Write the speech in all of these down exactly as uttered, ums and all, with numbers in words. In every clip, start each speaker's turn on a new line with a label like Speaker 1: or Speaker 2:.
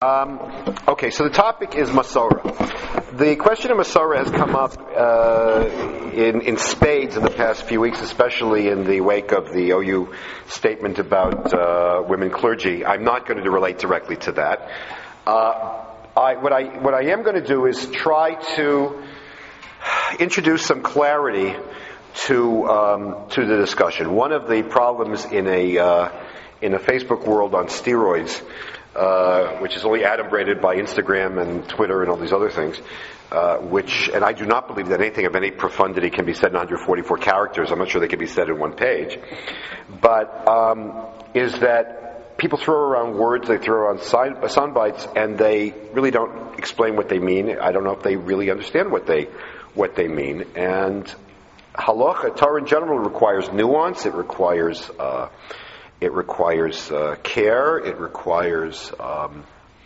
Speaker 1: Um, okay, so the topic is Masorah. The question of Masorah has come up uh, in, in spades in the past few weeks, especially in the wake of the O U statement about uh, women clergy. I'm not going to relate directly to that. Uh, I, what I what I am going to do is try to introduce some clarity to um, to the discussion. One of the problems in a uh, in a Facebook world on steroids, Uh, which is only adumbrated by Instagram and Twitter and all these other things, uh, which, and I do not believe that anything of any profundity can be said in one hundred forty-four characters. I'm not sure they can be said in one page. But, um, is that people throw around words, they throw around sound bites, and they really don't explain what they mean. I don't know if they really understand what they, what they mean. And halacha, Torah in general, requires nuance, it requires, uh, It requires uh, care. It requires um,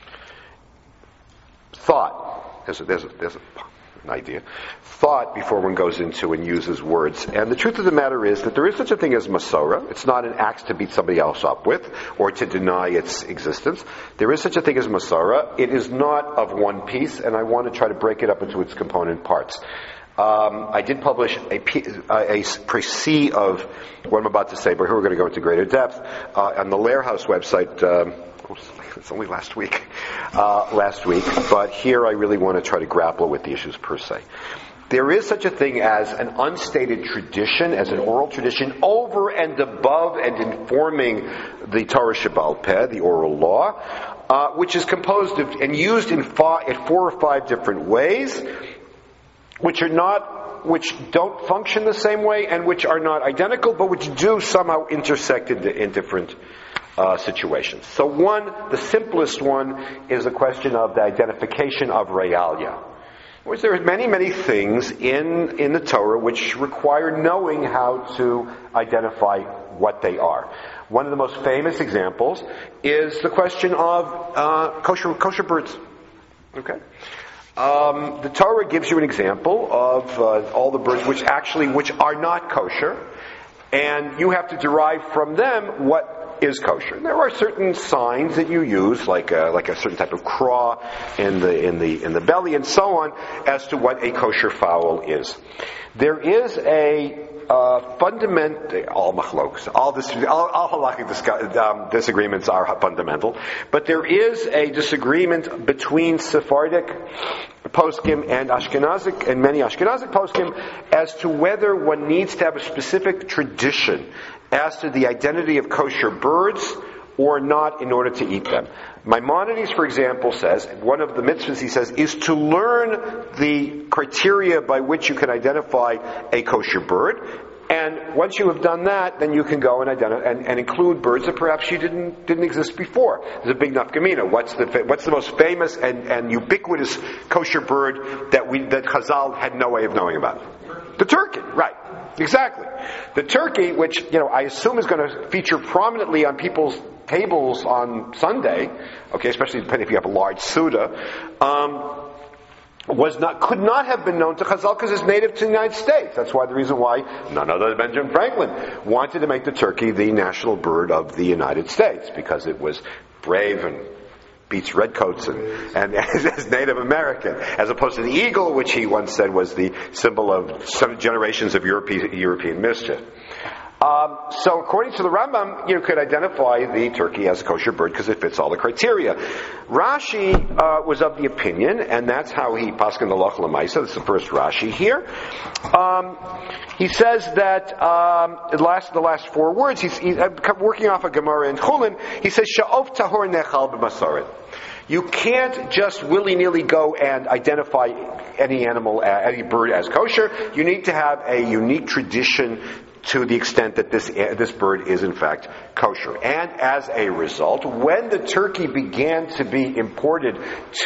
Speaker 1: thought. There's, a, there's, a, there's a, an idea. Thought before one goes into and uses words. And the truth of the matter is that there is such a thing as Masorah. It's not an axe to beat somebody else up with or to deny its existence. There is such a thing as Masorah. It is not of one piece, and I want to try to break it up into its component parts. Um, I did publish a, a, a précis of what I'm about to say, but here we're going to go into greater depth uh, on the Lair House website. Um, it's only last week, uh, last week, but here I really want to try to grapple with the issues per se. There is such a thing as an unstated tradition, as an oral tradition, over and above and informing the Torah Shebaal Peh, the oral law, uh, which is composed of and used in, fa- in four or five different ways, which are not, which don't function the same way, and which are not identical, but which do somehow intersect in, in different uh, situations. So one, the simplest one, is the question of the identification of realia. Which there are many, many things in, in the Torah which require knowing how to identify what they are. One of the most famous examples is the question of uh, kosher, kosher birds. Okay? Um, the Torah gives you an example of uh, all the birds which actually which are not kosher, and you have to derive from them what is kosher. There are certain signs that you use, like a, like a certain type of craw in the in the in the belly, and so on, as to what a kosher fowl is. There is a uh, fundamental all machloks, all this, all, all halakhic discuss, um, disagreements are fundamental, but there is a disagreement between Sephardic poskim and Ashkenazic and many Ashkenazic poskim as to whether one needs to have a specific tradition as to the identity of kosher birds or not in order to eat them. Maimonides, for example, says, one of the mitzvahs he says, is to learn the criteria by which you can identify a kosher bird. And once you have done that, then you can go and identify and, and include birds that perhaps you didn't didn't exist before. There's a big nafkamina. What's the what's the most famous and, and ubiquitous kosher bird that we that Chazal had no way of knowing about? The turkey, right? Exactly. The turkey, which you know I assume is going to feature prominently on people's tables on Sunday, okay, especially depending if you have a large Suda, um, was not, could not have been known to Chazal because it's native to the United States. That's why the reason why none other than Benjamin Franklin wanted to make the turkey the national bird of the United States, because it was brave and beats redcoats and, and as Native American, as opposed to the eagle, which he once said was the symbol of some generations of European, European mischief. Um, so according to the Rambam, you could identify the turkey as a kosher bird because it fits all the criteria. Rashi uh, was of the opinion, and that's how he paskin the Lach L'Maisa. This is the first Rashi here. Um, he says that um, the last the last four words. He's, he's working off a Gemara in Chulin. He says sha'ov tahor nechal b'masoret. You can't just willy-nilly go and identify any animal, any bird as kosher. You need to have a unique tradition to the extent that this this bird is in fact kosher. And as a result, when the turkey began to be imported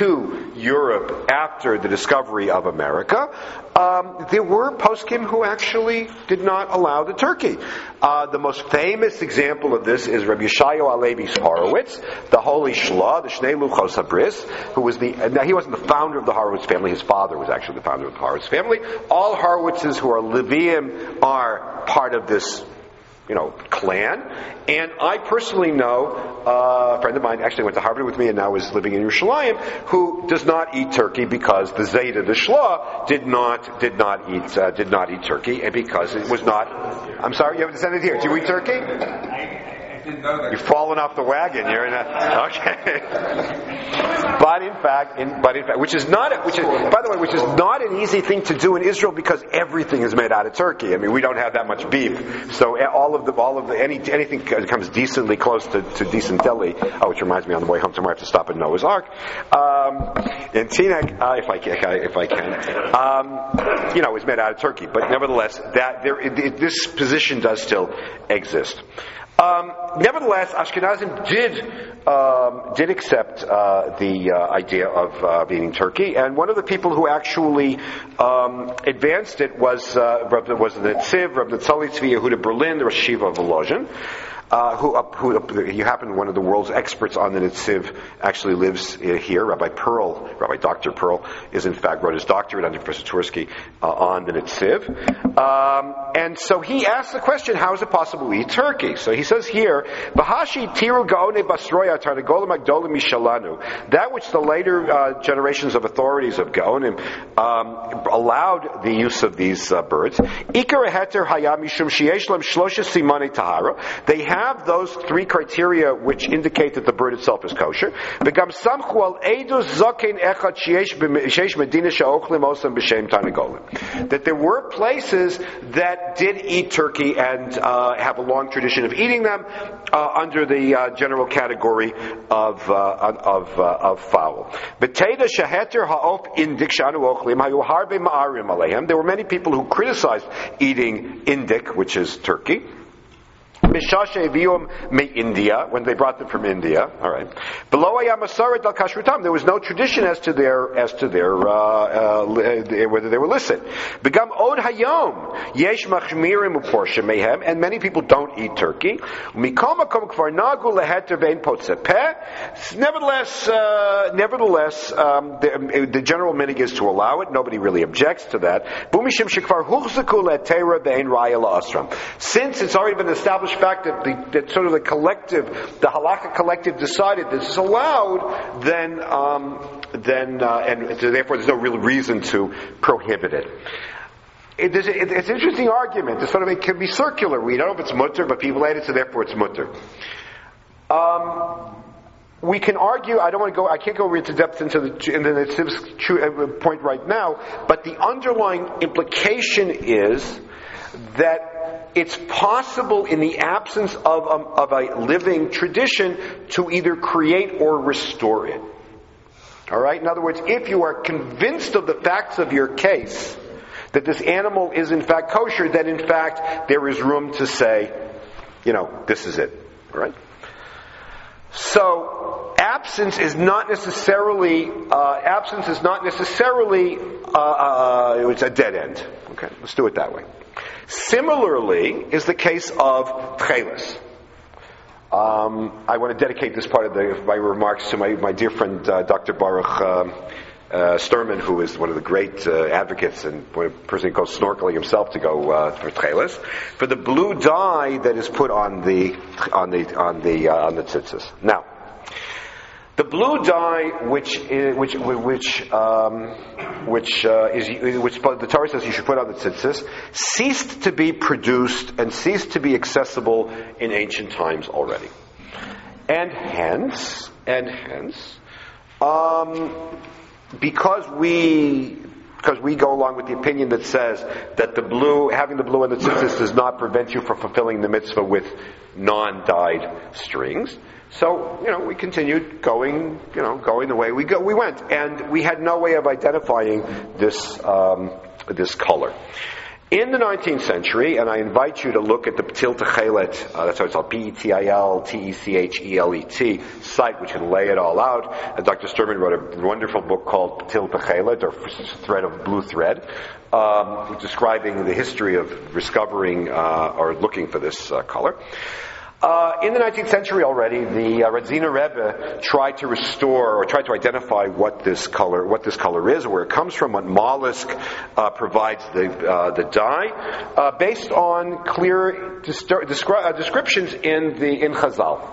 Speaker 1: to Europe after the discovery of America, um, there were poskim who actually did not allow the turkey. Uh, the most famous example of this is Rabbi Yeshayahu Alevi's Horowitz, the holy Shlah, the Shnei Luchos Habris, who was the, now he wasn't the founder of the Horowitz family, his father was actually the founder of the Horowitz family. All Horowitzes who are Levium are part of this you know, clan. And I personally know uh, a friend of mine actually went to Harvard with me and now is living in Yerushalayim, who does not eat turkey because the Zayda, the Shlah, did not did not eat uh, did not eat turkey, and because it was not. I'm sorry, you haven't said it here. Do you eat turkey? You've fallen off the wagon. You're in a okay. But in fact, in, but in fact, which is not, which is, by the way, which is not an easy thing to do in Israel because everything is made out of turkey. I mean, we don't have that much beef, so all of the, all of the, any anything comes decently close to, to decent deli. Oh, which reminds me, on the way home tomorrow, I have to stop at Noah's Ark um, in Teaneck, uh, if I can, if I can. Um, you know, it's made out of turkey, but nevertheless, that there, it, this position does still exist. Um, nevertheless, Ashkenazim did um, did accept uh, the uh, idea of uh, eating turkey, and one of the people who actually um, advanced it was uh, was the Netziv, Reb Netzali Tzvi Yehuda Berlin, the Rosh Yeshiva of Volozhin. Uh, who, uh, who uh, he happened, one of the world's experts on the Netziv, actually lives uh, here. Rabbi Pearl, Rabbi Doctor Pearl, is in fact wrote his doctorate under Professor Twersky uh, on the Netziv. Um, and so he asked the question, how is it possible we eat turkey? So he says here, V'hashi tiru gaone basroya tarnagolim agdolim mishalanu. That which the later uh, generations of authorities of Gaonim um, allowed the use of these uh, birds. Ikar heter hayam mishum sheyesh lem shlosha simane tahara. They have have those three criteria which indicate that the bird itself is kosher. That there were places that did eat turkey and uh, have a long tradition of eating them uh, under the uh, general category of uh, of, uh, of fowl. There were many people who criticized eating indik, which is turkey. India, when they brought them from India. All right. Below there was no tradition as to their as to their uh, uh, whether they were licit. Begam od hayom yesh machmirim uporsha mehem, and many people don't eat turkey. Mikamakom kvar nagu leheter vein potzepeh. Nevertheless, uh, nevertheless, um, the, the general minig is to allow it. Nobody really objects to that. Bumishim shekvar huchzaku le'teira vein raya la'asram. Since it's already been established fact that, the, that sort of the collective, the halakha collective decided this is allowed, then, um, then, uh, and so therefore there's no real reason to prohibit it. It, it, it's an interesting argument. It's sort of, it can be circular. We don't know if it's mutter, but people ate it, so therefore it's mutter. Um, we can argue. I don't want to go. I can't go into depth into the into the point right now. But the underlying implication is that it's possible in the absence of a, of a living tradition to either create or restore it. All right? In other words, if you are convinced of the facts of your case, that this animal is in fact kosher, then in fact there is room to say, you know, this is it. All right? So, absence is not necessarily, uh, absence is not necessarily, uh, uh, it's a dead end. Okay? Let's do it that way. Similarly is the case of tchelis. Um, I want to dedicate this part of the, my remarks to my, my dear friend uh, Doctor Baruch um, uh, Sturman, who is one of the great uh, advocates and one person who goes snorkeling himself to go uh, for tchelis, for the blue dye that is put on the on the on the uh, on the tzitzis. Now, the blue dye, which is, which which um, which uh, is which the Torah says you should put on the tzitzis, ceased to be produced and ceased to be accessible in ancient times already, and hence and hence, um, because we. Because we go along with the opinion that says that the blue, having the blue on the tzitzis does not prevent you from fulfilling the mitzvah with non-dyed strings. So, you know, we continued going, you know, going the way we go, we went. And we had no way of identifying this, um, this color. In the nineteenth century, and I invite you to look at the Ptil Techelet, uh, that's how it's called, P E T I L T E C H E L E T site, which can lay it all out. And Doctor Sturman wrote a wonderful book called Ptil Techelet, or Thread of Blue Thread, um, describing the history of discovering uh, or looking for this uh, color. Uh, in the nineteenth century already, the uh, Radziner Rebbe tried to restore or tried to identify what this color, what this color is, where it comes from, what mollusk uh, provides the uh, the dye, uh, based on clear distur- descri- uh, descriptions in the in Chazal.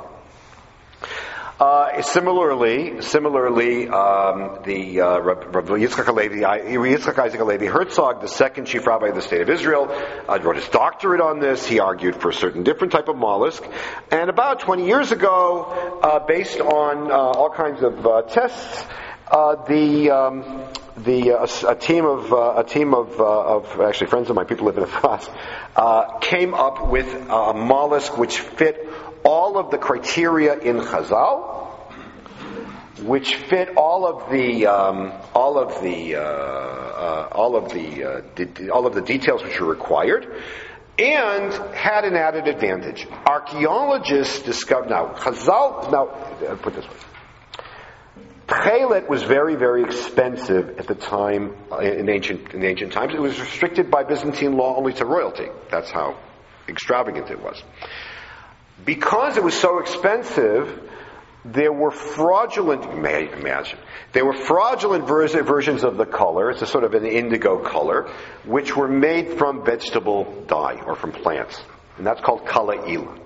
Speaker 1: Uh, similarly, similarly, um, the uh, Rav Yitzchak Halevi, Yitzchak Isaac Halevi Herzog, the second chief rabbi of the state of Israel, uh, wrote his doctorate on this. He argued for a certain different type of mollusk, and about twenty years ago, uh, based on uh, all kinds of uh, tests, uh, the um, the uh, a team of uh, a team of, uh, of actually friends of mine, people live in France, uh, came up with a mollusk which fit all of the criteria in Chazal, which fit all of the um, all of the uh, uh, all of the uh, de- all of the details which are required, and had an added advantage. Archaeologists discovered now Chazal. Now uh, put it this way. Tchelet was very, very expensive at the time uh, in ancient in ancient times. It was restricted by Byzantine law only to royalty. That's how extravagant it was. Because it was so expensive, there were fraudulent, you may imagine, there were fraudulent vers- versions of the color, it's a sort of an indigo color, which were made from vegetable dye, or from plants. And that's called kala'ila.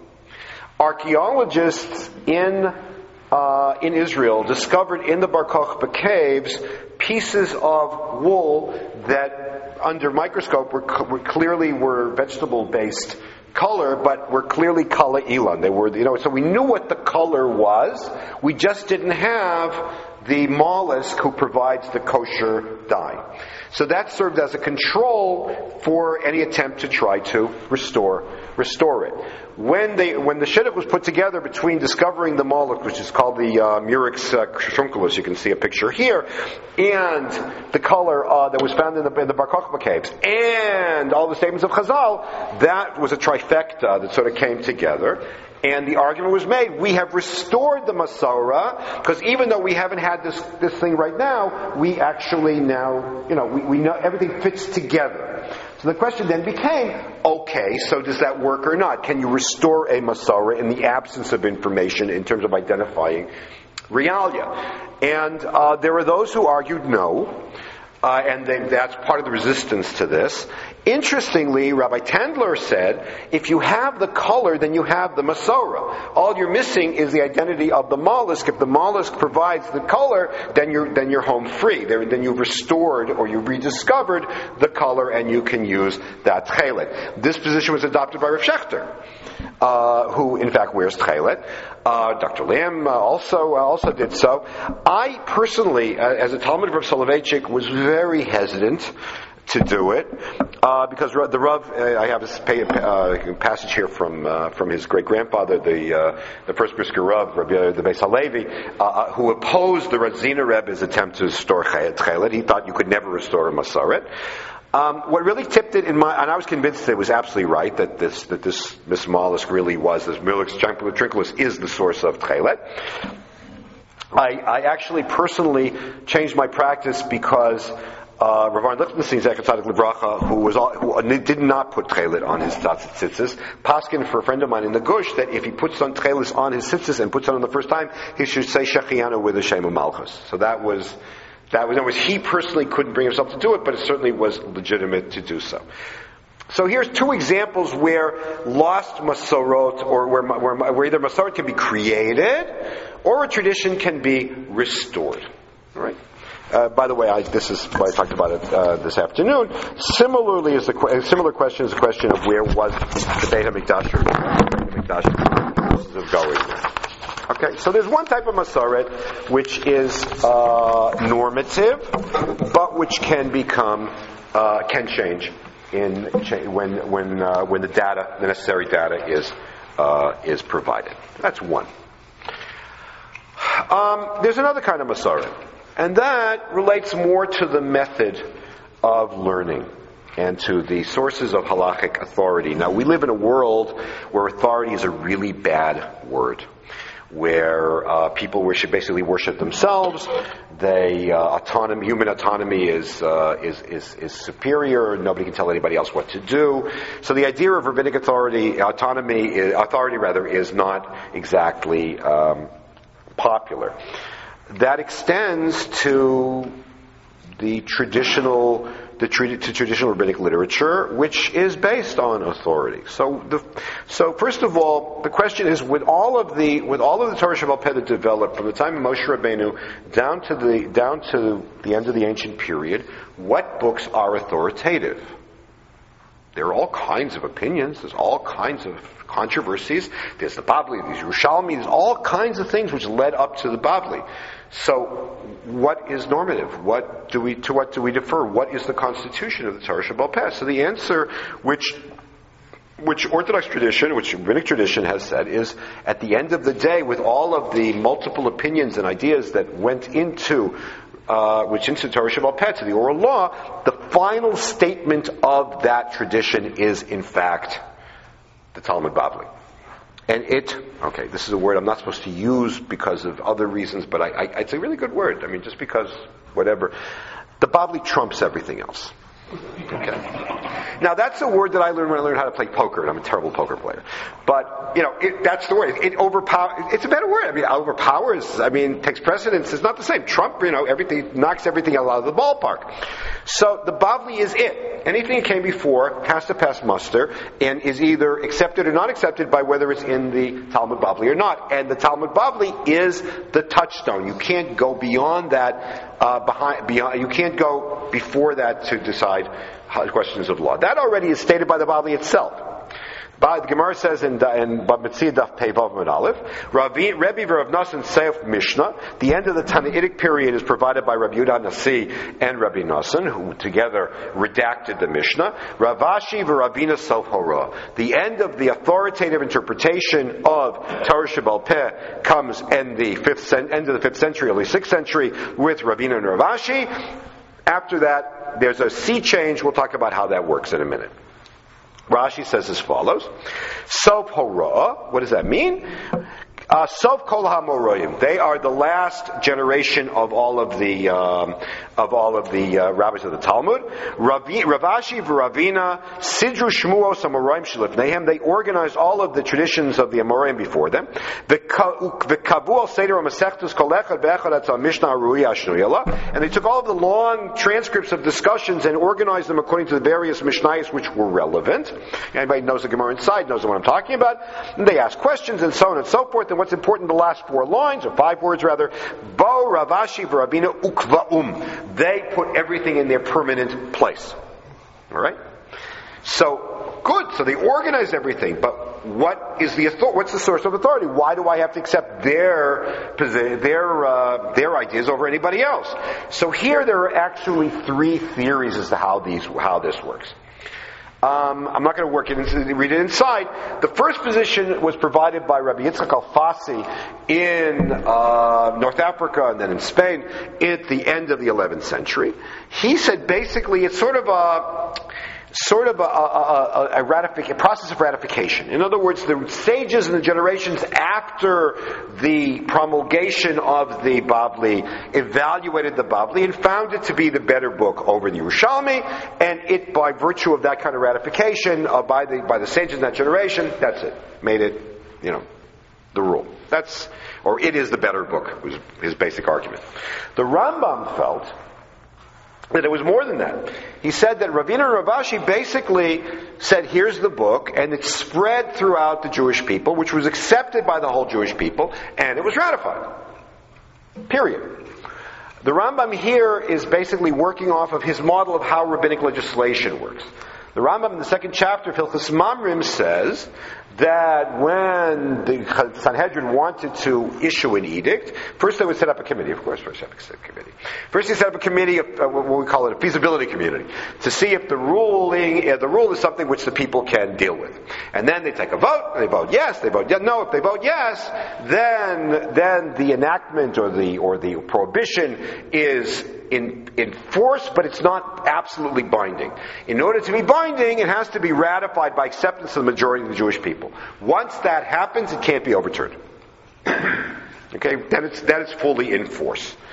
Speaker 1: Archaeologists in uh, in Israel discovered in the Bar Kokhba caves pieces of wool that, under microscope, were, were clearly were vegetable-based color, but were clearly kala ilan. They were, you know, so we knew what the color was. We just didn't have the mollusk who provides the kosher dye. So that served as a control for any attempt to try to restore restore it. When they when the shidduch was put together between discovering the mollusk, which is called the uh, Murex uh, trunculus, you can see a picture here, and the color uh, that was found in the, in the Bar Kokhba caves, and all the statements of Chazal, that was a trifecta that sort of came together. And the argument was made, we have restored the Masorah, because even though we haven't had this this thing right now, we actually now, you know, we, we know everything fits together. So the question then became, okay, so does that work or not? Can you restore a Masorah in the absence of information in terms of identifying realia? And uh, there were those who argued no. Uh, and they, that's part of the resistance to this. Interestingly, Rabbi Tendler said, if you have the color, then you have the Masorah. All you're missing is the identity of the mollusk. If the mollusk provides the color, then you're then you're home free. Then you've restored or you've rediscovered the color, and you can use that tchelet. This position was adopted by Rav Shechter, uh, who in fact wears tchelet. Uh, Doctor Lamb uh, also uh, also did so. I personally, uh, as a Talmud of Rav Soloveitchik, was very hesitant to do it uh, because the Rav, uh, I have a uh, passage here from uh, from his great grandfather, the uh, the first Brisker Rav, Rabbi the Beis Halevi, uh, who opposed the Radziner Rebbe's attempt to restore tchelet. He thought you could never restore a Masoret. Um, what really tipped it in my, and I was convinced that it was absolutely right that this that this this mollusk really was, this Murex trunculus is the source of tchelet. I, I actually personally changed my practice because uh, Rav Aaron Lichtenstein, Zecher Tzadik Livracha, who was all, who did not put tchelet on his tzitzis, paskin for a friend of mine in the Gush that if he puts on tchelet on his tzitzis and puts it on the first time, he should say Shechianu with the Shem Malchus. So that was. That was, in other words, he personally couldn't bring himself to do it, but it certainly was legitimate to do so. So here's two examples where lost masorot, or where, where, where either masorot can be created, or a tradition can be restored. All right. Uh, by the way, I, this is why I talked about it uh, this afternoon. Similarly, is the a similar question is the question of where was the Beit HaMikdash or the Mikdash going there. Okay, so there's one type of masoret which is uh, normative, but which can become, uh, can change in cha- when when uh, when the data, the necessary data, is uh, is provided. That's one. Um, there's another kind of masoret, and that relates more to the method of learning and to the sources of halachic authority. Now, we live in a world where authority is a really bad word, where uh, people should basically worship themselves. they uh, autonomy, human autonomy is, uh, is is is superior. Nobody can tell anybody else what to do. So the idea of rabbinic authority, autonomy, authority rather, is not exactly um, popular. That extends to the traditional. The to traditional rabbinic literature, which is based on authority. So, the, so first of all, the question is: with all of the with all of the Torah Shebaal Peh that developed from the time of Moshe Rabbeinu down to the down to the end of the ancient period, what books are authoritative? There are all kinds of opinions. There's all kinds of controversies. There's the Babli, there's Yerushalmi. There's all kinds of things which led up to the Babli. So, what is normative? What do we to what do we defer? What is the constitution of the Torah Shebaal Peh? So the answer, which which Orthodox tradition, which rabbinic tradition has said, is at the end of the day, with all of the multiple opinions and ideas that went into uh, which into Torah Shebaal Peh, to the oral law, the final statement of that tradition is in fact the Talmud Babli. And it, okay, this is a word I'm not supposed to use because of other reasons, but I, I, it's a really good word. I mean, just because, whatever. The Babli trumps everything else. Okay. Now, that's a word that I learned when I learned how to play poker, and I'm a terrible poker player. But, you know, it, that's the word. It overpowers, it's a better word. I mean, overpowers, I mean, takes precedence. It's not the same. Trump, you know, everything, knocks everything out of the ballpark. So, the Babli is it. Anything that came before has to pass muster and is either accepted or not accepted by whether it's in the Talmud Babli or not. And the Talmud Babli is the touchstone. You can't go beyond that, uh, behind, beyond, you can't go before that to decide questions of law. That already is stated by the Babli itself. The Gemara says in Bava Metzia Daf Pei Vav Amud Aleph, Rabbi Rav Nosson Seif Mishnah. The end of the Tannaitic period is provided by Rabbi Yehuda Nasi and Rabbi Nosson, who together redacted the Mishnah. Ravashi v'Ravina Sof Hora. The end of the authoritative interpretation of Torah Shebaal Peh comes in the fifth end of the fifth century, early sixth century, with Ravina and Ravashi. After that, there's a sea change. We'll talk about how that works in a minute. Rashi says as follows: Sof Hora. What does that mean? Uh, Sof Kol HaMoroim. They are the last generation of all of the um, of all of the uh, rabbis of the Talmud. Ravi, Ravashi v'Ravina Sidru Shmuos HaMoroim Shelifneihem. They organized all of the traditions of the Amoraim before them. The Kavu Al Seder HaMasechtos Kol Echad Ve'echad Atzal Mishnah Aruya Ashnuyela. And they took all of the long transcripts of discussions and organized them according to the various Mishnayos which were relevant. Anybody knows the Gemara inside knows what I'm talking about. And they ask questions and so on and so forth. And what's important, the last four lines, or five words rather, Bo Ravashi v'Ravina Ukvaum. They put everything in their permanent place. Alright? So, good. So they organize everything, but what is the author- what's the source of authority? Why do I have to accept their their uh, their ideas over anybody else? So here there are actually three theories as to how these how this works. Um, I'm not going to work it into, read it inside. The first position was provided by Rabbi Yitzchak Alfasi in uh, North Africa and then in Spain at the end of the eleventh century. He said basically it's sort of a sort of a, a, a, a, ratific- a process of ratification. In other words, the sages and the generations after the promulgation of the Babli evaluated the Babli and found it to be the better book over the Yerushalmi, and it, by virtue of that kind of ratification uh, by the by the sages in that generation, that's it. Made it, you know, the rule. That's, or it is the better book, was his basic argument. The Rambam felt that it was more than that. He said that Ravina and Ravashi basically said, here's the book, and it spread throughout the Jewish people, which was accepted by the whole Jewish people, and it was ratified. Period. The Rambam here is basically working off of his model of how rabbinic legislation works. The Rambam in the second chapter of Hilchos Mamrim says that when the Sanhedrin wanted to issue an edict, first they would set up a committee, of course, first they set up a committee. First they set up a committee, of, uh, what we call it, a feasibility committee, to see if the ruling, uh, the rule is something which the people can deal with. And then they take a vote, and they vote yes, they vote yes, no. If they vote yes, then then the enactment or the or the prohibition is in in force, but it's not absolutely binding. In order to be binding, it has to be ratified by acceptance of the majority of the Jewish people. Once that happens, it can't be overturned. Okay, then it's then it's fully in force.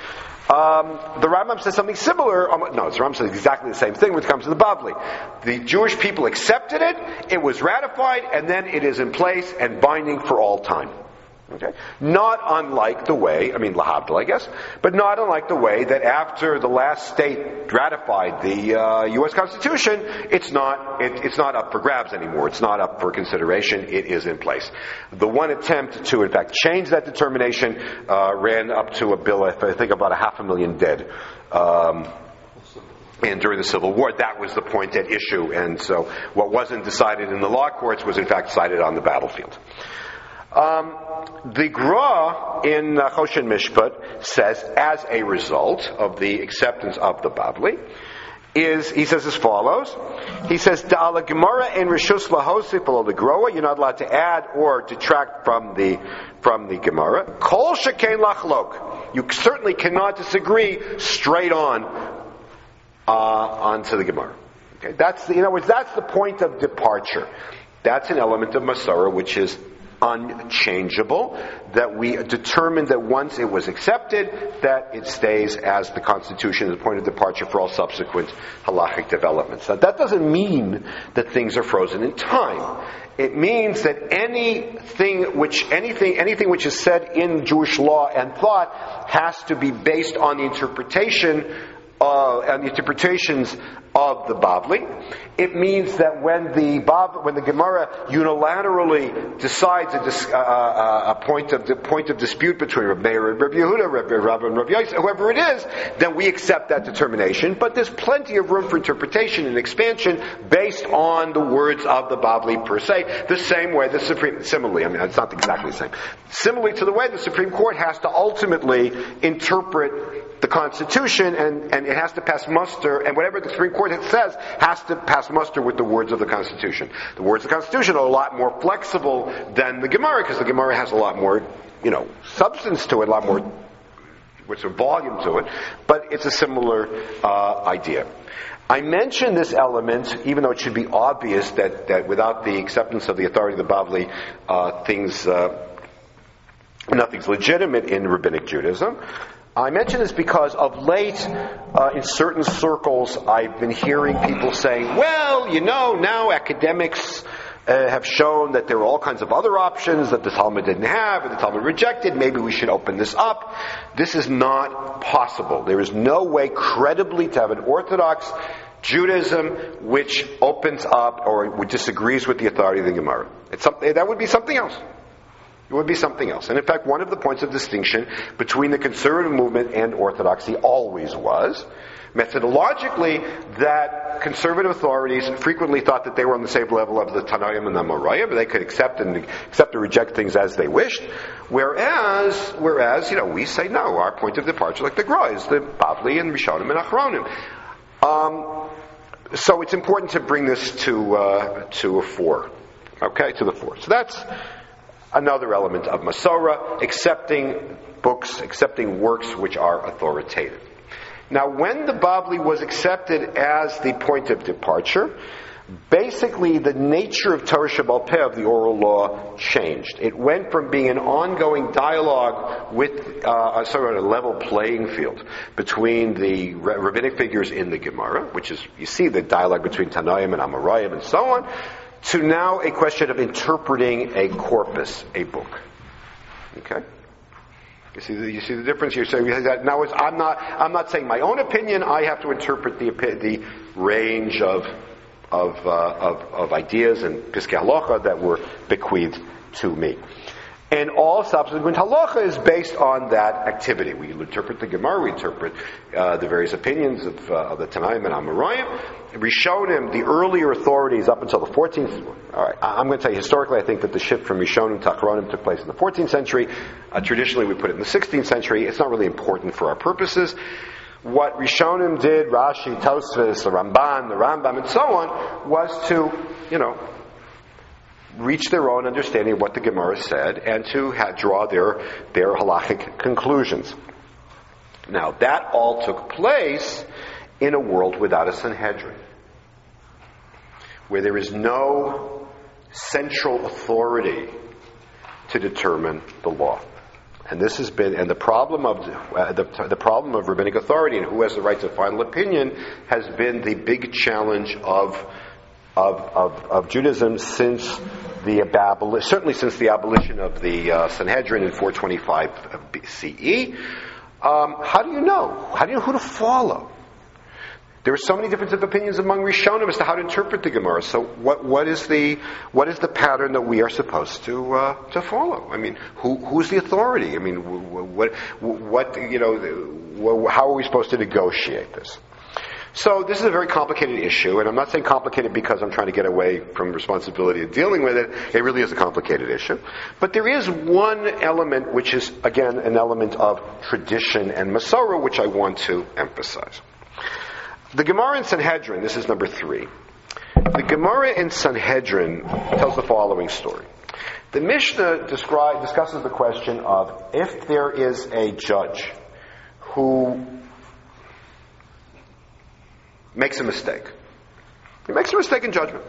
Speaker 1: Um, the Rambam says something similar. Um, no, the Rambam says exactly the same thing when it comes to the Bavli. The Jewish people accepted it, it was ratified, and then it is in place and binding for all time. Okay? Not unlike the way, I mean, lahavdil, I guess, but not unlike the way that after the last state ratified the uh, U S Constitution, it's not it, it's not up for grabs anymore. It's not up for consideration. It is in place. The one attempt to, in fact, change that determination uh, ran up to a bill, I think, about a half a million dead. Um, And during the Civil War, that was the point at issue. And so what wasn't decided in the law courts was, in fact, decided on the battlefield. Um, the Gra in uh, Choshen Mishpat says, as a result of the acceptance of the Bavli, is he says as follows. He says, "Da'ala Gemara in Rishus lahosif below the Gra. You're not allowed to add or detract from the from the Gemara. Kol shekain lachlok. You certainly cannot disagree straight on uh, onto the Gemara. Okay, that's the, in other words, that's the point of departure. That's an element of Masorah which is unchangeable, that we determined that once it was accepted, that it stays as the Constitution, the point of departure for all subsequent halachic developments. Now, that doesn't mean that things are frozen in time. It means that anything which anything anything which is said in Jewish law and thought has to be based on the interpretation uh, and the interpretations of the Bavli. It means that when the Bav, when the Gemara unilaterally decides a, dis, uh, uh, a point of the point of dispute between Rabbi Meir and Rabbi Yehuda, Rabbi Rabbi and Rabbi Yosef, whoever it is, then we accept that determination. But there's plenty of room for interpretation and expansion based on the words of the Bavli per se. The same way the Supreme, similarly, I mean, it's not exactly the same. Similarly to the way the Supreme Court has to ultimately interpret the Constitution, and, and it has to pass muster, and whatever the Supreme Court says has to pass muster with the words of the Constitution. The words of the Constitution are a lot more flexible than the Gemara, because the Gemara has a lot more, you know, substance to it, a lot more, what's a volume to it, but it's a similar uh, idea. I mention this element, even though it should be obvious that, that without the acceptance of the authority of the Bavli, uh, things, uh, nothing's legitimate in Rabbinic Judaism. I mention this because of late, uh, in certain circles, I've been hearing people saying, well, you know, now academics uh, have shown that there are all kinds of other options that the Talmud didn't have, or the Talmud rejected, maybe we should open this up. This is not possible. There is no way credibly to have an Orthodox Judaism which opens up or disagrees with the authority of the Gemara. It's something, that would be something else. It would be something else. And in fact, one of the points of distinction between the conservative movement and Orthodoxy always was, methodologically, that conservative authorities frequently thought that they were on the same level of the Tanaim and the Amoraim, but they could accept and accept or reject things as they wished. Whereas, whereas, you know, we say no. Our point of departure, like the Gra, is the Bavli and Rishonim and Achronim. Um, so it's important to bring this to uh, to a fore. Okay, to the fore. So that's another element of Masorah, accepting books, accepting works which are authoritative. Now, when the Bavli was accepted as the point of departure, basically the nature of Torah Shebaal Peh, of the oral law, changed. It went from being an ongoing dialogue with uh, a sort of a level playing field between the rabbinic figures in the Gemara, which is, you see the dialogue between Tanaim and Amoraim and so on, to now a question of interpreting a corpus, a book. Okay? You see the, you see the difference here? So now it's, I'm not I'm not saying my own opinion. I have to interpret the the range of of uh, of, of ideas and piskei halacha that were bequeathed to me. And all subsequent halacha is based on that activity. We interpret the Gemara, we interpret uh, the various opinions of, uh, of the Tanaim and Amoraim. Rishonim, the earlier authorities up until the fourteenth. All right, I'm going to tell you historically, I think that the shift from Rishonim to Achronim took place in the fourteenth century. Uh, traditionally, we put it in the sixteenth century. It's not really important for our purposes. What Rishonim did, Rashi, Tosfos, the Ramban, the Rambam, and so on, was to, you know, reach their own understanding of what the Gemara said and to ha- draw their their halachic conclusions. Now, that all took place in a world without a Sanhedrin, where there is no central authority to determine the law. And this has been, and the problem of uh, the, the problem of rabbinic authority and who has the right to final opinion has been the big challenge of of of, of Judaism since the abolition, certainly since the abolition of the uh, Sanhedrin in four twenty-five B C E. Um, how do you know? How do you know who to follow? There are so many different opinions among Rishonim as to how to interpret the Gemara. So, what, what is the what is the pattern that we are supposed to uh, to follow? I mean, who who's the authority? I mean, what what you know? How are we supposed to negotiate this? So, this is a very complicated issue, and I'm not saying complicated because I'm trying to get away from responsibility of dealing with it. It really is a complicated issue. But there is one element which is, again, an element of tradition and Masorah, which I want to emphasize. The Gemara in Sanhedrin, this is number three. The Gemara in Sanhedrin tells the following story. The Mishnah describe, discusses the question of if there is a judge who makes a mistake. He makes a mistake in judgment.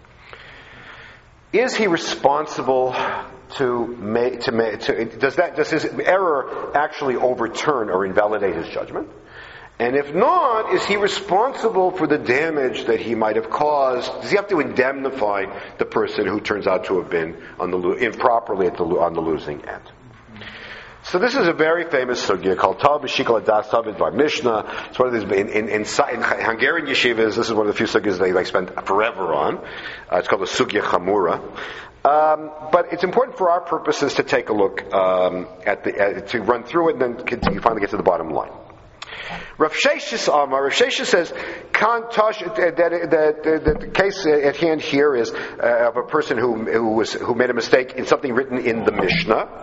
Speaker 1: Is he responsible to make, to make, to, does that, does his error actually overturn or invalidate his judgment? And if not, is he responsible for the damage that he might have caused? Does he have to indemnify the person who turns out to have been on the improperly at the, on the losing end? So this is a very famous sugya called Tal B'Shikol Adas Tal B'Dvar Mishnah. It's one of these in, in, in, in Hungarian yeshivas. This is one of the few sugyas they like spend forever on. Uh, it's called the Sugya Chamura. Um, but it's important for our purposes to take a look um, at the uh, to run through it and then continue, finally get to the bottom line. Rav Sheshis Amar, Rav Sheshis says, Kantosh, that, that, that, that the case at hand here is uh, of a person who who was who made a mistake in something written in the Mishnah.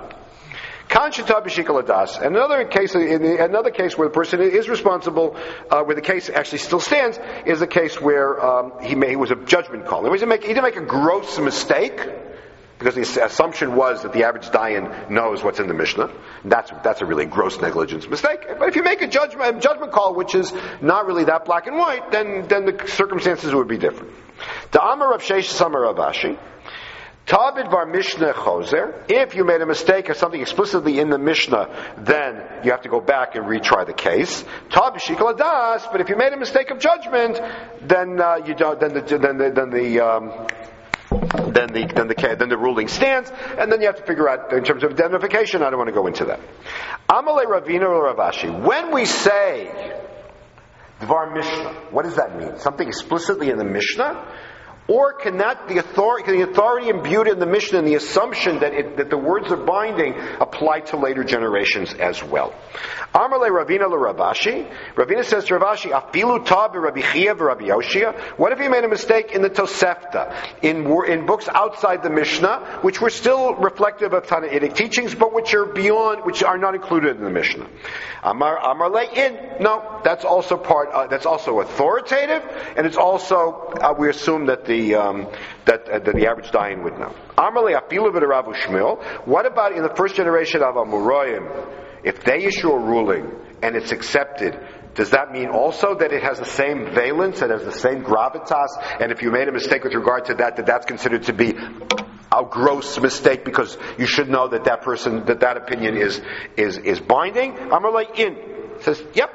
Speaker 1: And another case, in the, another case where the person is responsible, uh, where the case actually still stands, is a case where um, he, made, he was a judgment call. He didn't, make, he didn't make a gross mistake, because the assumption was that the average Dayan knows what's in the Mishnah. That's that's a really gross negligence mistake. But if you make a judgment a judgment call which is not really that black and white, then then the circumstances would be different. The Amar Rav Sheshis Amar Rav Ashi. Tabid var Mishnah choser. If you made a mistake of something explicitly in the Mishnah, then you have to go back and retry the case. Tabid shikol adas. But if you made a mistake of judgment, then uh, you don't. Then the then the then the um, then the then the then the ruling stands, and then you have to figure out in terms of indemnification. I don't want to go into that. Amalei Ravina or Rav Ashi. When we say Dvar Mishnah, what does that mean? Something explicitly in the Mishnah? Or can that, the authority, can the authority imbued in the Mishnah and the assumption that it, that the words are binding apply to later generations as well? Amarle Ravina le Rav Ashi. Ravina says to Rav Ashi, Afilu ta b'Rabbi Chia v'Rabbi Yoshia. What if he made a mistake in the Tosefta, in in books outside the Mishnah, which were still reflective of Tanaitic teachings, but which are beyond, which are not included in the Mishnah? Amar Amarle in. No, that's also part. Uh, that's also authoritative, and it's also uh, we assume that the The, um, that, uh, that the average Dayan would know. Amarle afilu v'Rav Shmuel. What about in the first generation of Amoraim? If they issue a ruling and it's accepted, does that mean also that it has the same valence, it has the same gravitas, and if you made a mistake with regard to that, that that's considered to be a gross mistake because you should know that that person, that that opinion is is is binding? Amarle in says, yep.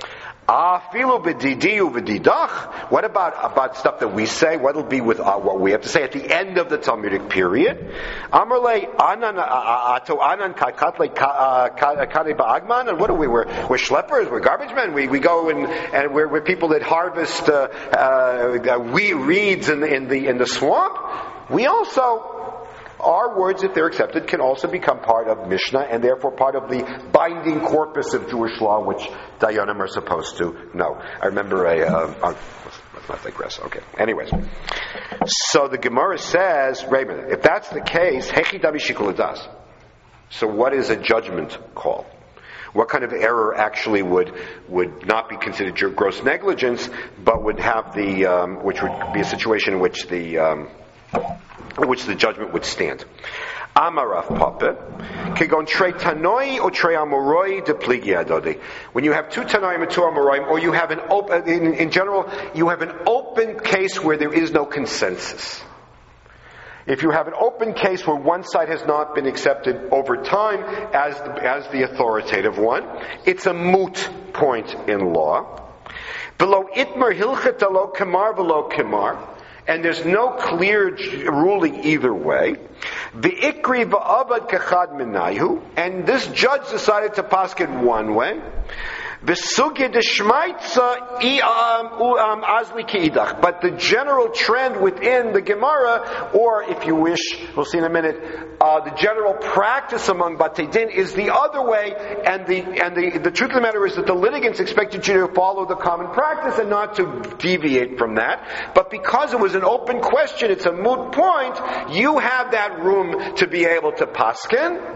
Speaker 1: What about about stuff that we say? What'll be with uh, what we have to say at the end of the Talmudic period? Amarle anan ato anan kakatle kane ba'agman. And what are we? We're we're schleppers. We're garbage men. We we go and and we're, we're people that harvest uh, uh, we reeds in the in the in the swamp. We also. Our words, if they're accepted, can also become part of Mishnah and therefore part of the binding corpus of Jewish law, which Dayanim are supposed to know. I remember a... Uh, oh, let's not digress. Okay. Anyways. So the Gemara says, wait a minute, if that's the case, Hechi Dabi Shikol Adas. So what is a judgment call? What kind of error actually would would not be considered gross negligence, but would have the... Um, which would be a situation in which the... Um, which the judgment would stand. Amaraf Papa, Kegon Trei Tanoi or Trei Amoroi de Pligi Adodi. When you have two Tanoim and two Amoroim, or you have an open, in, in general, you have an open case where there is no consensus. if you have an open case where one side has not been accepted over time as the, as the authoritative one, it's a moot point in law. Below itmar hilchet lo kamar below kamar, and there's no clear ruling either way. V'ikri v'avad kachad minayhu, and this judge decided to paskin one way. V'sugya d'shmaitza i'am azli ki'idach. But the general trend within the Gemara, or if you wish, we'll see in a minute, uh, the general practice among Batei Din is the other way, and the and the, the truth of the matter is that the litigants expected you to follow the common practice and not to deviate from that. But because it was an open question, it's a moot point, you have that room to be able to paskin.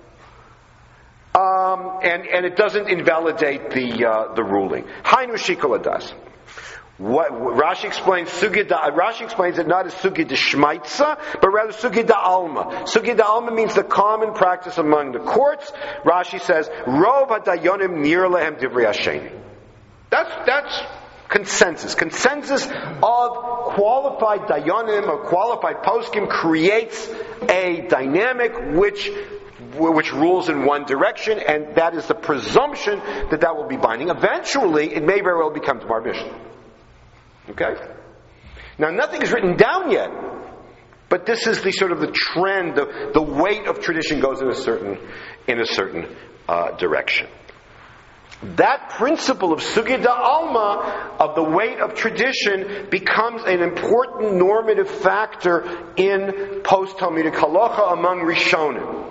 Speaker 1: Um, and, and it doesn't invalidate the uh, the ruling. Hainu shikoladas. What Rashi explains, Sugya da, Rashi explains it not as Sugya de Shmaitza, but rather Sugya da Alma. Sugya da Alma means the common practice among the courts. Rashi says, Rov hadayonim nir lehem divrei Hasheni. That's that's consensus. Consensus of qualified dayanim or qualified poskim creates a dynamic which which rules in one direction, and that is the presumption that that will be binding. Eventually, it may very well become Dvar Mishnah. Okay? Now, nothing is written down yet, but this is the sort of the trend, the, the weight of tradition goes in a certain, in a certain uh, direction. That principle of Sugya da Alma, of the weight of tradition, becomes an important normative factor in post-Talmudic halacha among Rishonim.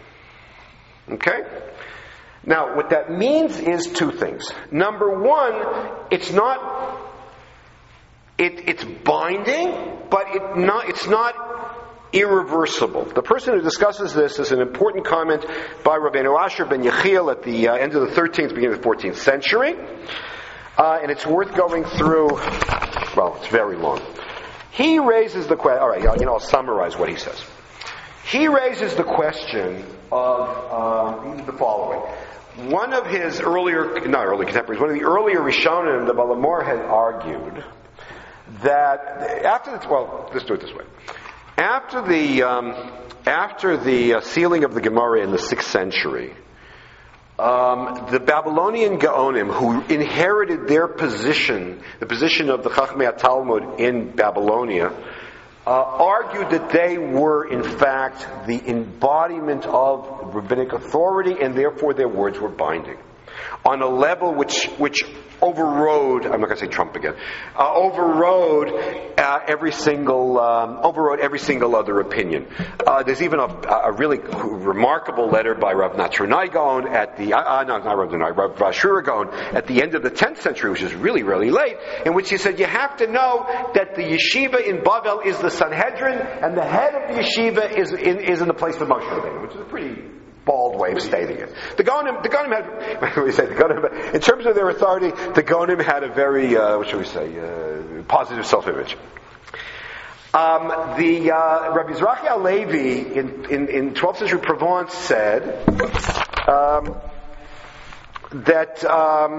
Speaker 1: Okay? Now, what that means is two things. Number one, it's not, it, it's binding, but it not, it's not irreversible. The person who discusses this is an important comment by Rabbeinu Asher ben Yechiel at the uh, end of the thirteenth, beginning of the fourteenth century. Uh, and it's worth going through, well, it's very long. He raises the question, alright, you know, I'll summarize what he says. He raises the question of um, the following. One of his earlier, not early contemporaries, one of the earlier Rishonim, the Balamor, had argued that after the, well, let's do it this way. After the um, after the uh, sealing of the Gemara in the sixth century, um, the Babylonian Gaonim, who inherited their position, the position of the Chachmei Talmud in Babylonia, Uh, argued that they were, in fact, the embodiment of rabbinic authority, and therefore their words were binding. On a level which which overrode, I'm not going to say Trump again, uh, overrode uh, every single um, overrode every single other opinion. Uh, there's even a, a really remarkable letter by Rav Natronai Gaon at the uh, no, not Rav Natronai, Rav Ashura Gaon at the end of the tenth century, which is really really late, in which he said you have to know that the yeshiva in Bavel is the Sanhedrin, and the head of the yeshiva is in, is in the place of Moshe Rabbeinu, which is a pretty bald way of stating it. The Gaonim, the Gaonim had, we say the Gaonim, in terms of their authority, the Gaonim had a very, uh, what should we say, uh, positive self-image. Um, the uh, Rabbi Yizrachi Alevi in, in, in twelfth century Provence said um, that um,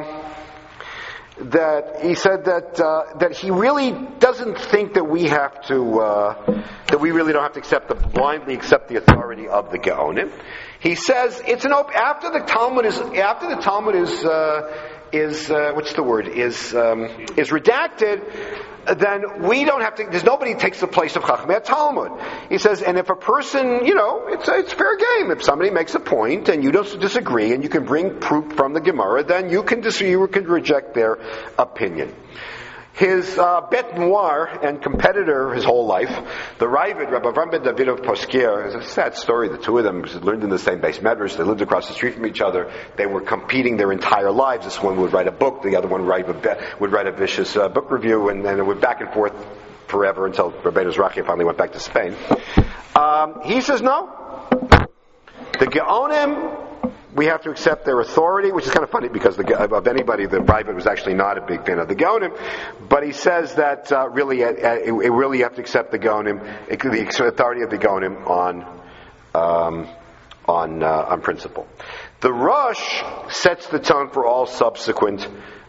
Speaker 1: that he said that uh, that he really doesn't think that we have to uh, that we really don't have to accept the blindly accept the authority of the Gaonim. He says it's an op- after the Talmud is after the Talmud is uh, is uh, what's the word is um, is redacted. Then we don't have to. There's nobody who takes the place of Chachmei Talmud. He says, and if a person, you know, it's it's fair game. If somebody makes a point and you don't disagree, and you can bring proof from the Gemara, then you can dis- you can reject their opinion. His uh, bet noir and competitor his whole life, the Ravid, Rabbi Avram ben David of Poskier, is a sad story. The two of them learned in the same base medrash. They lived across the street from each other. They were competing their entire lives. This one would write a book, the other one would write a, would write a vicious uh, book review, and then it would back and forth forever until Rabbeinu Zrachi finally went back to Spain. Um, he says no. The Gaonim, we have to accept their authority, which is kind of funny because the, of anybody, the Ravid was actually not a big fan of the Gaonim, but he says that uh, really, uh, it, it really you have to accept the Gaonim, the authority of the Gaonim on um, on uh, on principle. The Rosh sets the tone for all subsequent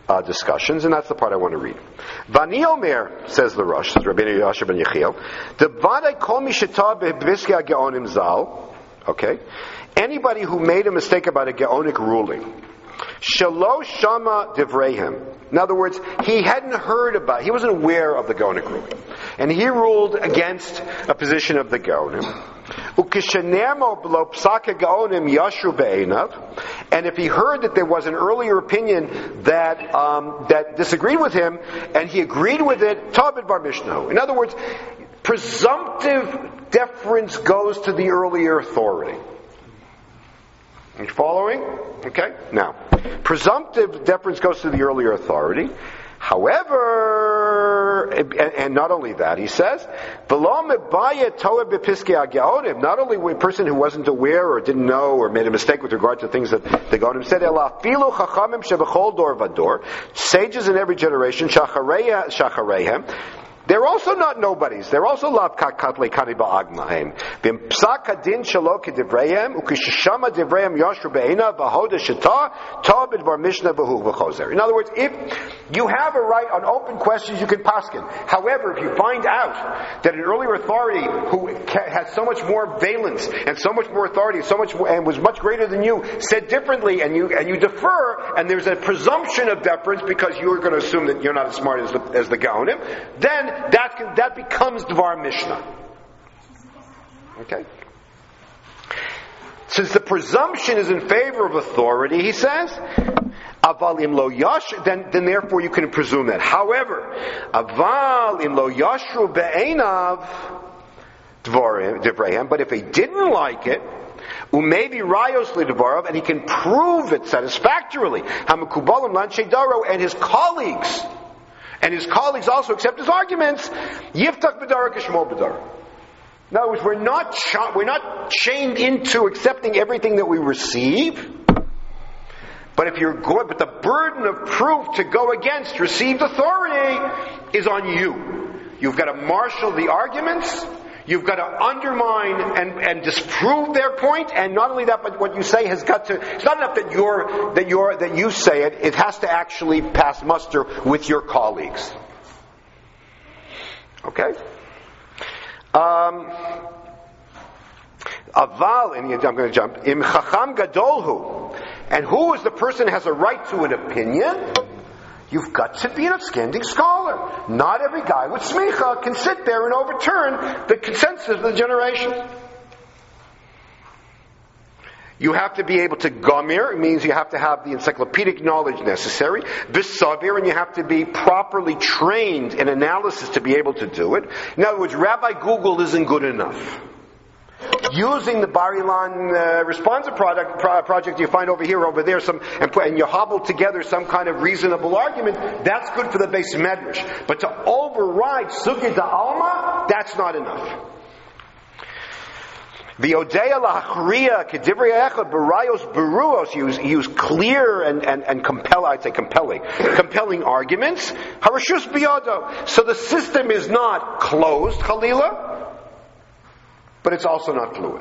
Speaker 1: uh, discussions, and that's the part I want to read. Vani Omer, says the Rosh, says Rabbeinu Yasher ben Yechiel, Devadai kol mi sheta bepiskei haGeonim zal, okay, anybody who made a mistake about a Geonic ruling, Shelo shama divreihem. In other words, he hadn't heard about, he wasn't aware of the Geonic ruling. And he ruled against a position of the Geonim. Ukishenermo b'lo psaka Geonim yashru be'einav. And if he heard that there was an earlier opinion that um, that disagreed with him, and he agreed with it, tabid bar mishnahu. In other words, presumptive deference goes to the earlier authority. Are you following? Okay? Now, presumptive deference goes to the earlier authority. However, and, and not only that, he says, not only a person who wasn't aware or didn't know or made a mistake with regard to things that the Geonim said, sages in every generation, they're also not nobodies. They're also lav katle kani ba'agmahem. V'im psak hadin shelo kedivreihem ukishashama divreihem yashru be'ena v'hoda shita tabid bar mishnah v'hu v'chozer. In other words, if you have a right on open questions, you can paskin. However, if you find out that an earlier authority who has so much more valence and so much more authority, so much more, and was much greater than you, said differently, and you and you defer, and there's a presumption of deference because you're going to assume that you're not as smart as the, as the Geonim, then That can, that becomes Dvar Mishnah. Okay? Since the presumption is in favor of authority, he says, Aval im lo yash, then, then therefore you can presume that. However, Aval im lo yashru be'einav Dvarim, but if he didn't like it, Umaybe rayos lidvarav, and he can prove it satisfactorily, Hamakubalim lanshe daro, and his colleagues, and his colleagues also accept his arguments, Yiftach b'dara k'shmo b'dara. In other words, we're not cha- we're not chained into accepting everything that we receive. But if you're going, but the burden of proof to go against received authority is on you. You've got to marshal the arguments. You've got to undermine and, and disprove their point, and not only that, but what you say has got to. It's not enough that you're that you're that you say it. It has to actually pass muster with your colleagues. Okay. Um, Aval, and I'm going to jump. Im chacham gadolhu, and who is the person who has a right to an opinion? You've got to be an upstanding scholar. Not every guy with smicha can sit there and overturn the consensus of the generation. You have to be able to gomir. It means you have to have the encyclopedic knowledge necessary. Bisavir, and you have to be properly trained in analysis to be able to do it. In other words, Rabbi Google isn't good enough. Using the Bar Ilan uh, responsive product, pro- project you find over here, over there, some, and, put, and you hobble together some kind of reasonable argument, that's good for the base medrash. But to override Sugya da Alma, that's not enough. The Odea Lahachriya Kedivrei Echad Barayos Beruos use use clear and, and, and compel I'd say compelling compelling arguments. Harashus Biyado. So the system is not closed, Chalila, but it's also not fluid.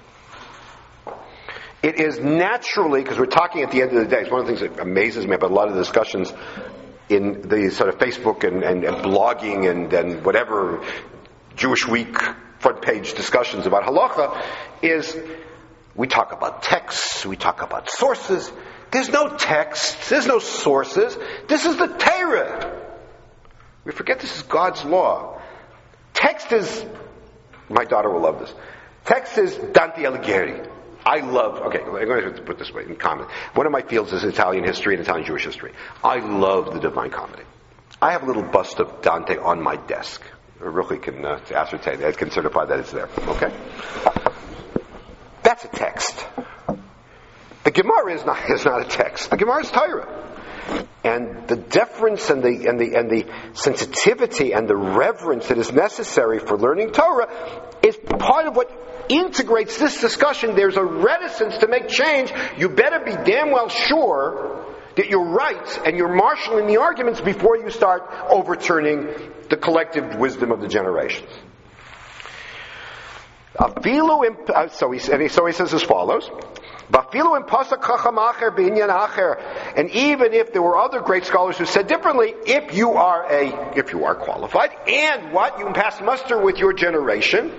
Speaker 1: It is naturally, because we're talking at the end of the day, it's one of the things that amazes me about a lot of the discussions in the sort of Facebook and, and, and blogging and, and whatever Jewish Week front page discussions about halacha, is we talk about texts, we talk about sources. There's no texts, there's no sources. This is the Torah. We forget this is God's law. Text is, my daughter will love this. Text is Dante Alighieri. I love, okay, I'm going to put it this way in common. One of my fields is Italian history and Italian Jewish history. I love the Divine Comedy. I have a little bust of Dante on my desk. Ruchi can uh, ascertain that, can certify that it's there. Okay? That's a text. The Gemara is not, is not a text. The Gemara is Torah. And the deference and the and the and the sensitivity and the reverence that is necessary for learning Torah is part of what integrates this discussion. There's a reticence to make change. You better be damn well sure that you're right and you're marshaling the arguments before you start overturning the collective wisdom of the generations. So he, and he, so he says as follows. And even if there were other great scholars who said differently, if you are a, if you are qualified, and what, you can pass muster with your generation,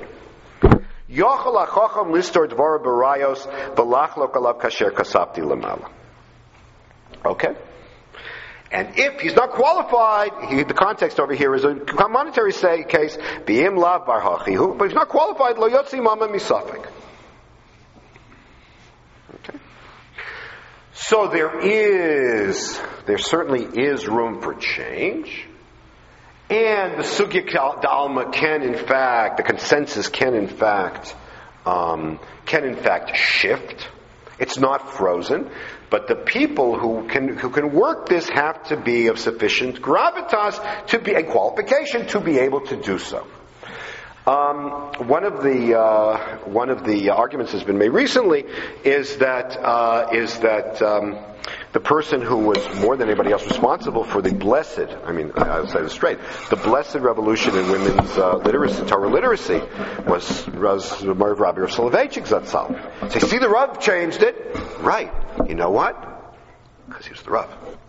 Speaker 1: okay? And if he's not qualified, he, the context over here is a monetary say, case, B'im lav bar hachi, but he's not qualified, lo yotzi mama misafik. Okay? So there is, there certainly is room for change. And the sugya d'alma can in fact, the consensus can in fact, um, can in fact shift. It's not frozen. But the people who can who can work this have to be of sufficient gravitas to be a qualification to be able to do so. Um, one of the uh, one of the arguments that's been made recently is that uh, is that um, the person who was more than anybody else responsible for the blessed, I mean, I'll say this straight, the blessed revolution in women's uh, literacy, Torah literacy, was was Rav Rabbi Soloveitchik Zatzal. So you see, the Rav changed it, right? You know what? Because he was the Rav.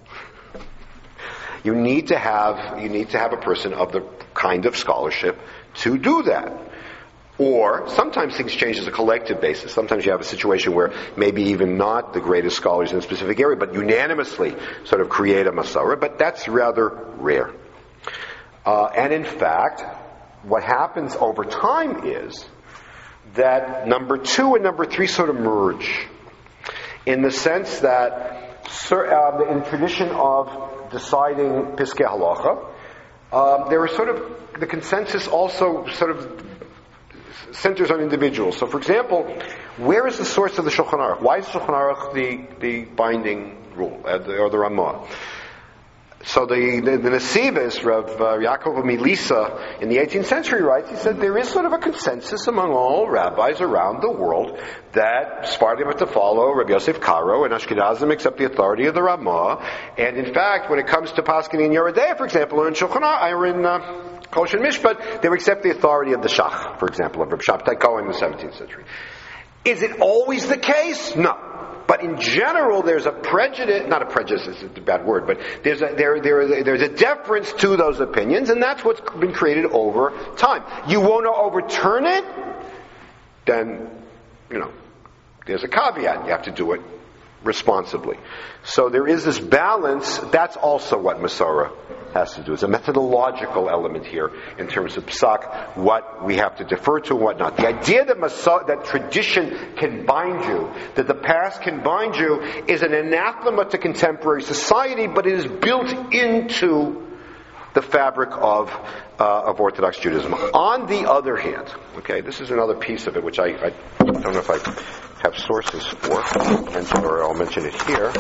Speaker 1: You need to have you need to have a person of the kind of scholarship to do that. Or sometimes things change as a collective basis. Sometimes you have a situation where maybe even not the greatest scholars in a specific area, but unanimously sort of create a Masorah, but that's rather rare. Uh, and in fact, what happens over time is that number two and number three sort of merge, in the sense that uh, in the tradition of deciding Piskei Halacha, um, there is sort of the consensus also sort of centers on individuals. So, for example, where is the source of the Shulchan Aruch? Why is Shulchan Aruch the, the binding rule, uh, the, or the Ramah? So the the, the Nesivos, Rav uh, Yaakov Milisa, in the eighteenth century writes, he said there is sort of a consensus among all rabbis around the world that Sephardim have to follow Rabbi Yosef Karo, and Ashkenazim accept the authority of the Ramah. And in fact, when it comes to Paskin in Yoreh De'ah, for example, or in Shulchan Aruch, or in uh, Kosher Mishpat, they would accept the authority of the Shach, for example, of Rabbi Shabtai Cohen in the seventeenth century. Is it always the case? No. But in general, there's a prejudice, not a prejudice is a bad word, but there's a, there, there, is a, there's a deference to those opinions, and that's what's been created over time. You want to overturn it? Then, you know, there's a caveat. You have to do it responsibly. So there is this balance. That's also what Masorah has to do. It's a methodological element here in terms of psak, what we have to defer to and what not. The idea that Masorah, that tradition can bind you, that the past can bind you, is an anathema to contemporary society, but it is built into the fabric of uh, of Orthodox Judaism. On the other hand, okay, this is another piece of it which I, I don't know if I have sources for, or I'll mention it here.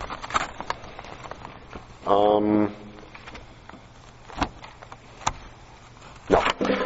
Speaker 1: Um, no.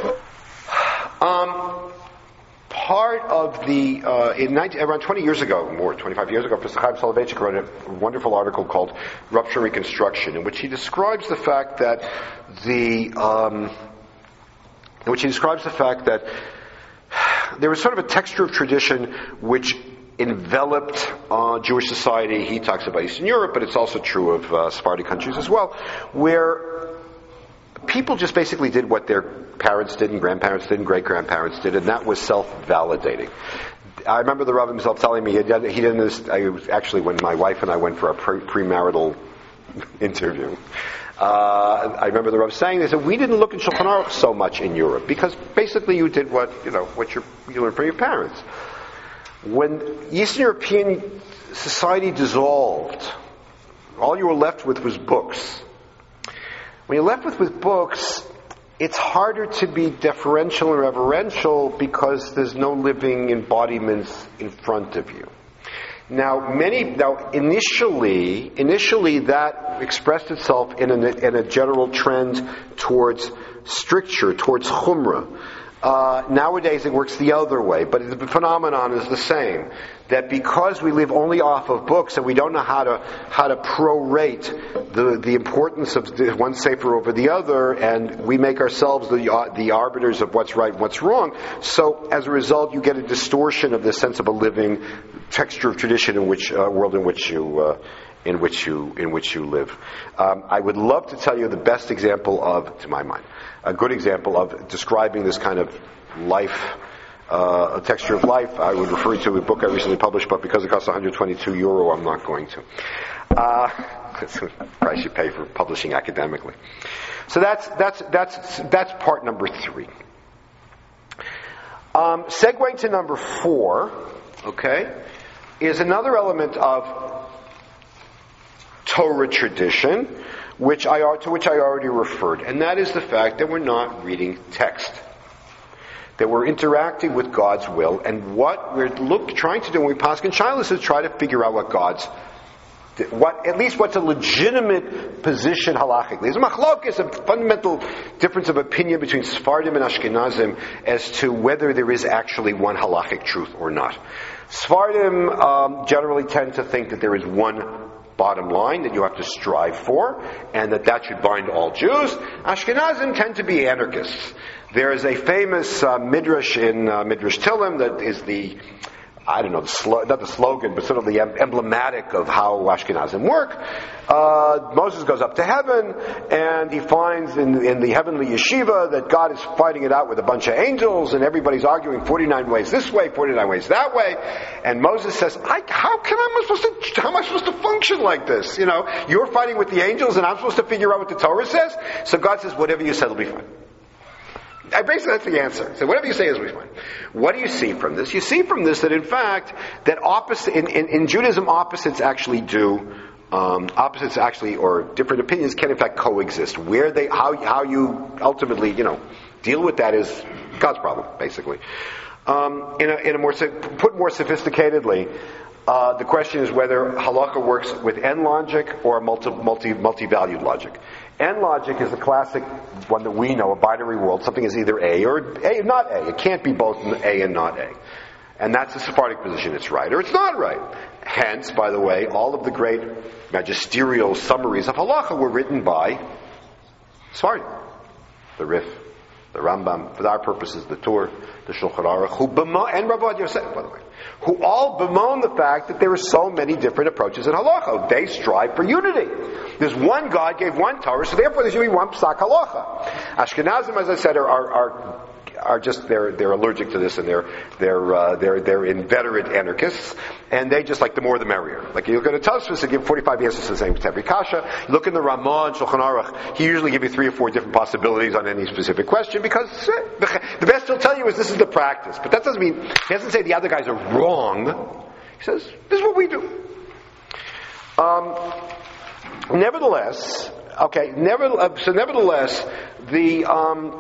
Speaker 1: Um, part of the, uh, in nineteen, around twenty years ago, more, twenty-five years ago, Professor Chaim Soloveitchik wrote a wonderful article called Rupture and Reconstruction, in which he describes the fact that the, um, in which he describes the fact that there was sort of a texture of tradition which enveloped uh, Jewish society. He talks about Eastern Europe, but it's also true of uh, Sephardi countries as well, where people just basically did what their parents did and grandparents did and great-grandparents did, and that was self-validating. I remember the Rav himself telling me, he did, he did this, I was actually when my wife and I went for our pre- premarital interview, Uh, I remember the Rav saying, they said, we didn't look at Shulchan Aruch so much in Europe, because basically you did what, you know, what your, you learned from your parents. When Eastern European society dissolved, all you were left with was books. When you're left with, with books, it's harder to be deferential and reverential because there's no living embodiments in front of you. Now, many, now initially, initially that expressed itself in a, in a general trend towards stricture, towards chumrah. Uh, nowadays it works the other way, but the phenomenon is the same. That because we live only off of books and we don't know how to how to prorate the the importance of the one sefer over the other, and we make ourselves the uh, the arbiters of what's right and what's wrong. So as a result, you get a distortion of the sense of a living texture of tradition in which uh, world in which you. Uh, in which you in which you live. Um, I would love to tell you the best example of, to my mind, a good example of describing this kind of life, uh, a texture of life. I would refer you to a book I recently published, but because it costs one hundred twenty-two euro, I'm not going to. Uh, that's the price you pay for publishing academically. So that's that's that's that's part number three. Um, segueing to number four, okay, is another element of Torah tradition, which I to which I already referred, and that is the fact that we're not reading text, that we're interacting with God's will, and what we're look, trying to do when we paskin shilas is try to figure out what God's, what at least what's a legitimate position halachically. There's a machlok, is a fundamental difference of opinion between Sephardim and Ashkenazim as to whether there is actually one halachic truth or not. Sephardim um, generally tend to think that there is one bottom line that you have to strive for, and that that should bind all Jews. Ashkenazim tend to be anarchists. There is a famous uh, midrash in uh, Midrash Tillim that is the, I don't know, the slo- not the slogan, but sort of the em- emblematic of how Ashkenazim work. Uh, Moses goes up to heaven, and he finds in, in the heavenly yeshiva that God is fighting it out with a bunch of angels, and everybody's arguing forty-nine ways this way, forty-nine ways that way. And Moses says, I, "How can I am I supposed to? How am I supposed to function like this? You know, you're fighting with the angels, and I'm supposed to figure out what the Torah says." So God says, "Whatever you said will be fine." I basically, that's the answer. So whatever you say is fine. What do you see from this? You see from this that in fact, that opposite, in, in, in Judaism, opposites actually do, um, opposites actually, or different opinions can in fact coexist. Where they, how, how you ultimately, you know, deal with that is God's problem, basically. Um, in a, in a more, put more sophisticatedly, Uh, the question is whether halacha works with N logic or multi, multi, multi-valued logic. N logic is the classic one that we know, a binary world. Something is either A or A, not A. It can't be both A and not A. And that's the Sephardic position. It's right or it's not right. Hence, by the way, all of the great magisterial summaries of halacha were written by Sephardim. The Rif, the Rambam, for our purposes, the Tur, the Shulchan Aruch, who bemo- and Rav Ovadia Yosef, by the way, who all bemoan the fact that there are so many different approaches in halacha. They strive for unity. There's one God gave one Torah, so therefore there should be one psak halacha. Ashkenazim, as I said, are are, are are just they're they're allergic to this, and they're they're uh, they're they're inveterate anarchists, and they just like the more the merrier. Like you look at a Tosfos and give forty-five answers to the same to every kasha. You look in the Ramah and Shulchan Aruch, he usually give you three or four different possibilities on any specific question, because the best he'll tell you is this is the practice. But that doesn't mean he doesn't say the other guys are wrong. He says this is what we do. Um, nevertheless, okay. Never, so nevertheless, the. Um,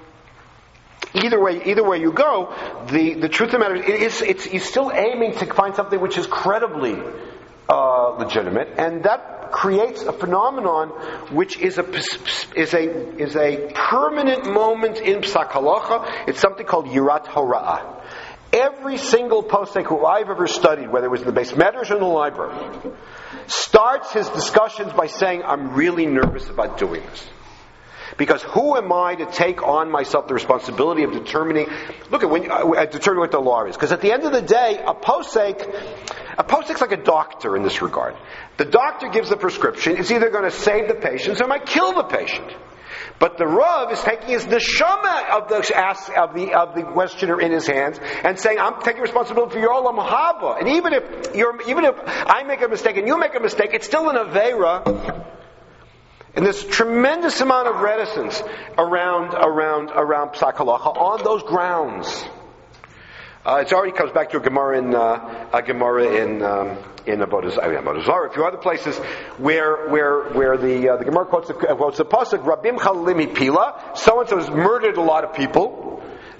Speaker 1: Either way, either way you go, the, the truth of the matter is, it's, he's still aiming to find something which is credibly uh, legitimate, and that creates a phenomenon which is a is a is a permanent moment in Psak Halacha. It's something called Yirat Hora'ah. Every single posek who I've ever studied, whether it was in the Beis Medrash or in the library, starts his discussions by saying, "I'm really nervous about doing this." Because who am I to take on myself the responsibility of determining, look at when, uh, determining what the law is. Because at the end of the day, a posek, a posek's like a doctor in this regard. The doctor gives the prescription. It's either going to save the patient or it might kill the patient. But the Rav is taking his neshama of the of the of the questioner in his hands and saying, "I'm taking responsibility for your olam haba." And even if you're, even if I make a mistake and you make a mistake, it's still an aveira. And there's tremendous amount of reticence around around around Psak Halacha on those grounds. Uh, it already comes back to a Gemara in uh, a Gemara in um, in Avodah Zarah, a few other places where where where the uh, the Gemara quotes the, quotes the pasuk Rabim Chalalim Hipila. So and so has murdered a lot of people.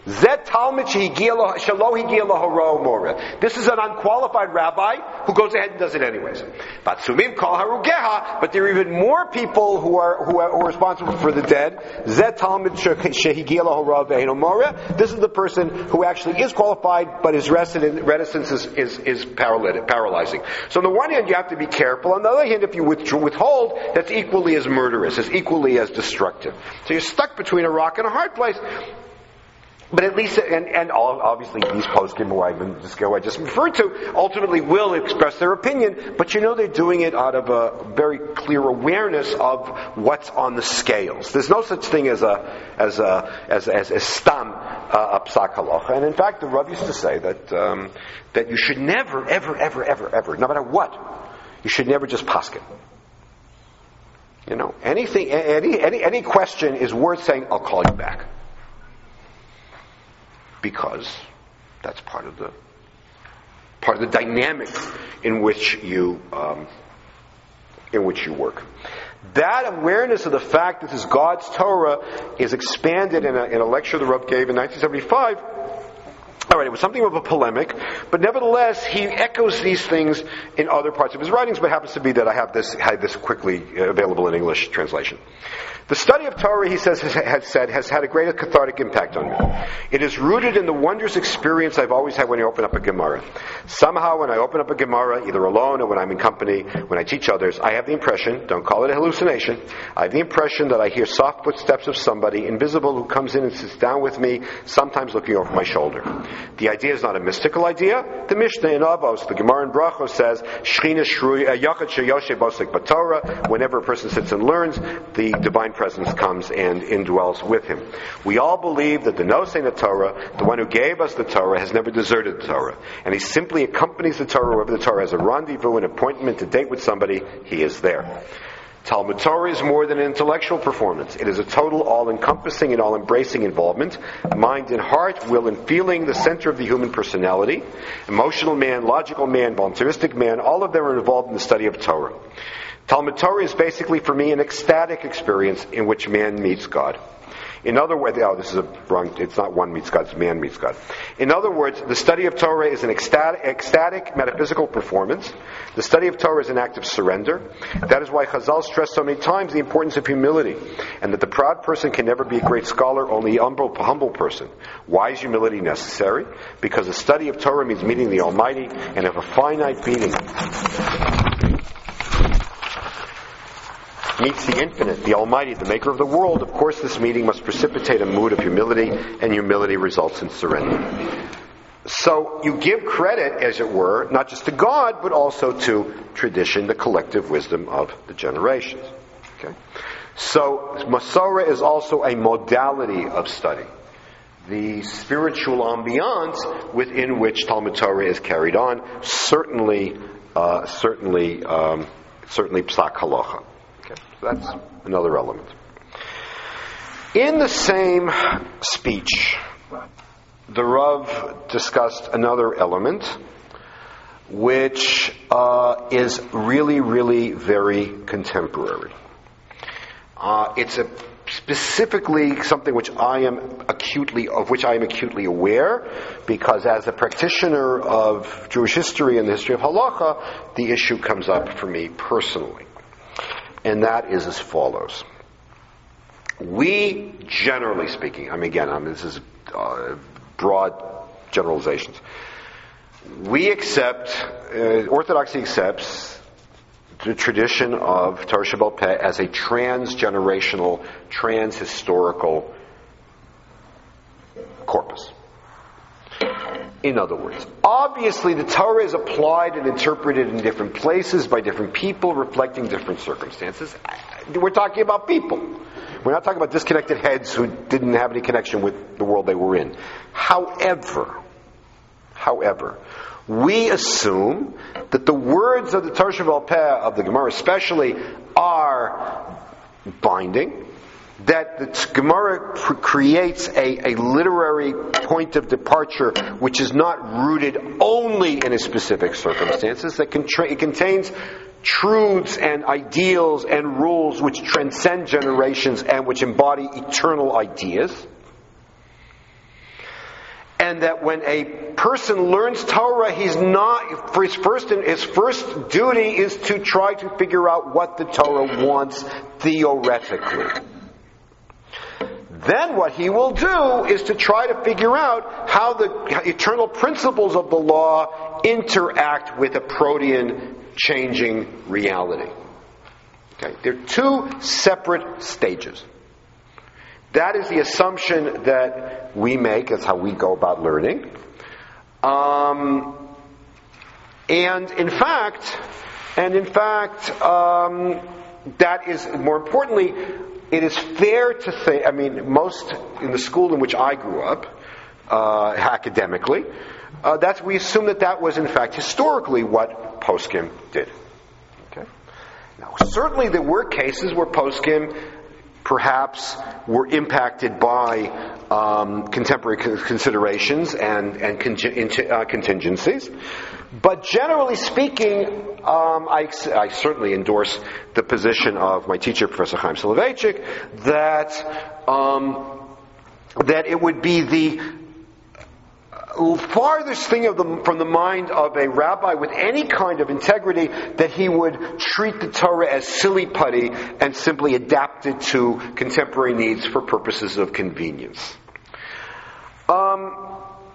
Speaker 1: Zet Talmud shehigia lo- shelo higia lohoro mora. This is an unqualified rabbi who goes ahead and does it anyways. Batsumim kol harugeha, but there are even more people who are who are, who are responsible for the dead. Zet Talmud shehigia lohoro ve'eno mora. This is the person who actually is qualified, but his reticence is is, is paralytic, paralyzing. So on the one hand, you have to be careful. On the other hand, if you withhold, that's equally as murderous, as equally as destructive. So you're stuck between a rock and a hard place. But at least, and, and obviously these poskim who I just referred to, ultimately will express their opinion, but you know they're doing it out of a very clear awareness of what's on the scales. There's no such thing as a, as a, as, as, as stam, uh, a psak halacha. And in fact, the Rav used to say that, um, that you should never, ever, ever, ever, ever, no matter what, you should never just paskin. You know, anything, any, any, any question is worth saying, I'll call you back. Because that's part of the part of the dynamic in which you um, in which you work. That awareness of the fact that this is God's Torah is expanded in a, in a lecture the Rav gave in nineteen seventy-five. All right, it was something of a polemic, but nevertheless, he echoes these things in other parts of his writings, but it happens to be that I have this, had this quickly available in English translation. The study of Torah, he says, has said, has had a great cathartic impact on me. It is rooted in the wondrous experience I've always had when I open up a Gemara. Somehow, when I open up a Gemara, either alone or when I'm in company, when I teach others, I have the impression, don't call it a hallucination, I have the impression that I hear soft footsteps of somebody invisible who comes in and sits down with me, sometimes looking over my shoulder. The idea is not a mystical idea. The Mishnah in Avos, the Gemara in Brachos says, Shechina shruya yachad sheyoshe bosek b'Torah. Whenever a person sits and learns, the divine presence comes and indwells with him. We all believe that the Nosei Torah, the one who gave us the Torah, has never deserted the Torah, and he simply accompanies the Torah wherever the Torah has a rendezvous, an appointment, a date with somebody. He is there. Talmud Torah is more than an intellectual performance. It is a total, all-encompassing and all-embracing involvement. Mind and heart, will and feeling, the center of the human personality. Emotional man, logical man, voluntaristic man, all of them are involved in the study of Torah. Talmud Torah is basically, for me, an ecstatic experience in which man meets God. In other words, oh, this is a wrong, it's not one meets God, it's man meets God. In other words, the study of Torah is an ecstatic, ecstatic metaphysical performance. The study of Torah is an act of surrender. That is why Chazal stressed so many times the importance of humility, and that the proud person can never be a great scholar, only a humble, humble person. Why is humility necessary? Because the study of Torah means meeting the Almighty, and if a finite being meets the infinite, the Almighty, the maker of the world, of course this meeting must precipitate a mood of humility, and humility results in surrender. So you give credit, as it were, not just to God, but also to tradition, the collective wisdom of the generations. Okay? So Masorah is also a modality of study. The spiritual ambiance within which Talmud Torah is carried on, certainly, uh, certainly, um, certainly psak halacha. Okay, so that's another element. In the same speech, the Rav discussed another element, which uh, is really, really very contemporary. Uh, it's a specifically something which I am acutely, of which I am acutely aware, because as a practitioner of Jewish history and the history of halacha, the issue comes up for me personally. And that is as follows. We, generally speaking, I mean, again, I mean, this is uh, broad generalizations. We accept, uh, Orthodoxy accepts the tradition of Torah Sheba'al Peh as a trans-generational, trans-historical corpus. In other words, obviously the Torah is applied and interpreted in different places by different people reflecting different circumstances. We're talking about people. We're not talking about disconnected heads who didn't have any connection with the world they were in. However, however, we assume that the words of the Torah Sheba'al Peh, of the Gemara especially, are binding, that the Gemara pr- creates a, a literary point of departure which is not rooted only in a specific circumstances, that contra- it contains truths and ideals and rules which transcend generations and which embody eternal ideas. and that when a person learns Torah, he's not, for his first, his first duty is to try to figure out what the Torah wants theoretically. Then what he will do is to try to figure out how the eternal principles of the law interact with a protean changing reality. Okay, they're two separate stages. That is the assumption that we make. That's how we go about learning. Um, and in fact, and in fact, um, that is, more importantly, it is fair to think, I mean, most in the school in which I grew up, uh, academically, uh, that's, we assume that that was in fact historically what poskim did. Okay? Now, certainly there were cases where poskim perhaps were impacted by um, contemporary considerations and, and con- uh, contingencies. But generally speaking, um, I, I certainly endorse the position of my teacher, Professor Chaim Soloveitchik, that um, that it would be the farthest thing of the, from the mind of a rabbi with any kind of integrity that he would treat the Torah as silly putty and simply adapt it to contemporary needs for purposes of convenience. Um,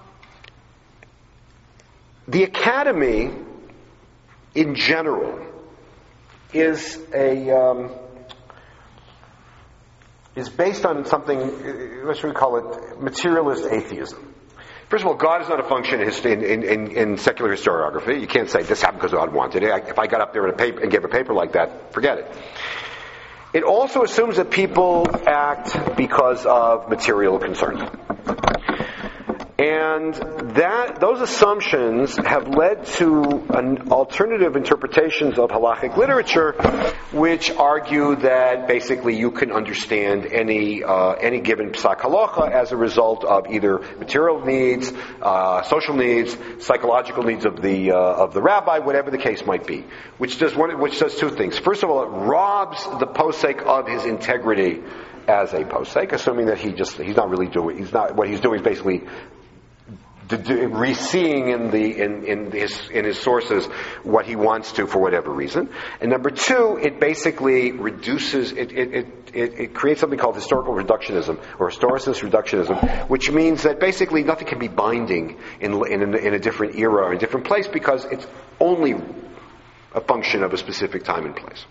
Speaker 1: the academy, in general, is a um, is based on something. What should we call it? Materialist atheism. First of all, God is not a function in, in, in, in secular historiography. You can't say this happened because God wanted it. If I got up there in a paper and gave a paper like that, forget it. It also assumes that people act because of material concerns. And that those assumptions have led to an alternative interpretations of halachic literature, which argue that basically you can understand any uh, any given psak halacha as a result of either material needs, uh, social needs, psychological needs of the uh, of the rabbi, whatever the case might be. Which does one, which does two things. First of all, it robs the posek of his integrity as a posek, assuming that he just he's not really doing he's not what he's doing is basically re-seeing in the in, in his in his sources what he wants to for whatever reason. And number two, it basically reduces it it, it, it, it creates something called historical reductionism or historicist reductionism, which means that basically nothing can be binding in in, in a different era or a different place because it's only a function of a specific time and place.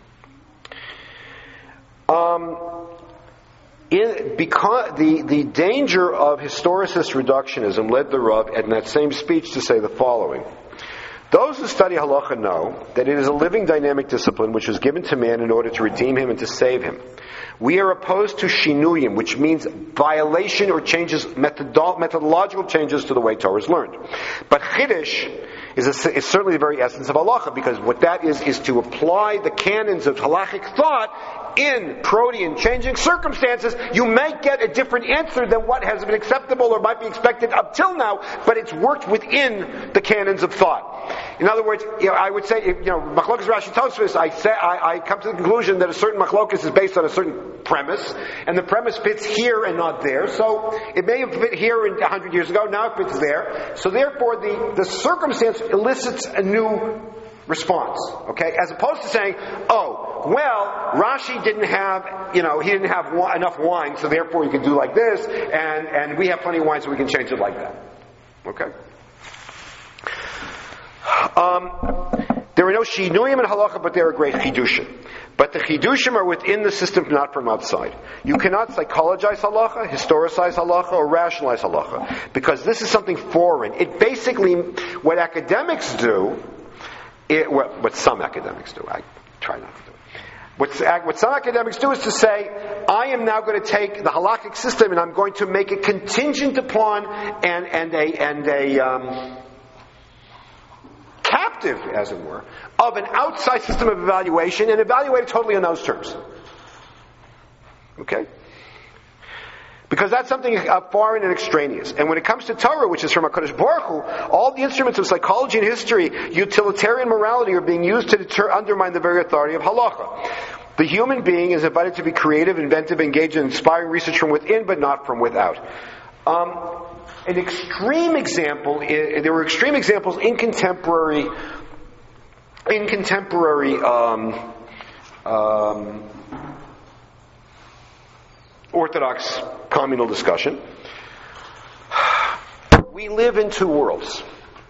Speaker 1: Um In, because the, the danger of historicist reductionism led the Rav in that same speech to say the following. Those who study halacha know that it is a living dynamic discipline which was given to man in order to redeem him and to save him. We are opposed to shinuyim, which means violation or changes, methodol- methodological changes to the way Torah is learned. But chiddush is, a, is certainly the very essence of halacha, because what that is is to apply the canons of halachic thought in protean changing circumstances. You may get a different answer than what has been acceptable or might be expected up till now, but it's worked within the canons of thought. In other words, you know, I would say, you know, Machlokas Rashi Tosfos, I say, I, I come to the conclusion that a certain Machlokas is based on a certain premise, and the premise fits here and not there. So it may have fit here a hundred years ago, now it fits there. So therefore, the, the circumstance elicits a new response, okay? As opposed to saying, oh, well, Rashi didn't have, you know, he didn't have wa- enough wine, so therefore you can do like this, and, and we have plenty of wine, so we can change it like that. Okay? Um, there are no shinuyim in halacha, but there are great chidushim. But the chidushim are within the system, not from outside. You cannot psychologize halacha, historicize halacha, or rationalize halacha, because this is something foreign. It basically, what academics do, It, what, what some academics do, I try not to do it. What, what some academics do is to say, I am now going to take the halakhic system and I'm going to make it contingent upon and, and a, and a um, captive, as it were, of an outside system of evaluation and evaluate it totally on those terms. Okay? Because that's something uh, foreign and extraneous. And when it comes to Torah, which is from HaKadosh Baruch Hu, all the instruments of psychology and history, utilitarian morality, are being used to deter, undermine the very authority of halacha. The human being is invited to be creative, inventive, engaged in inspiring research from within, but not from without. Um, an extreme example, there were extreme examples in contemporary, in contemporary um, um, Orthodox communal discussion. We live in two worlds.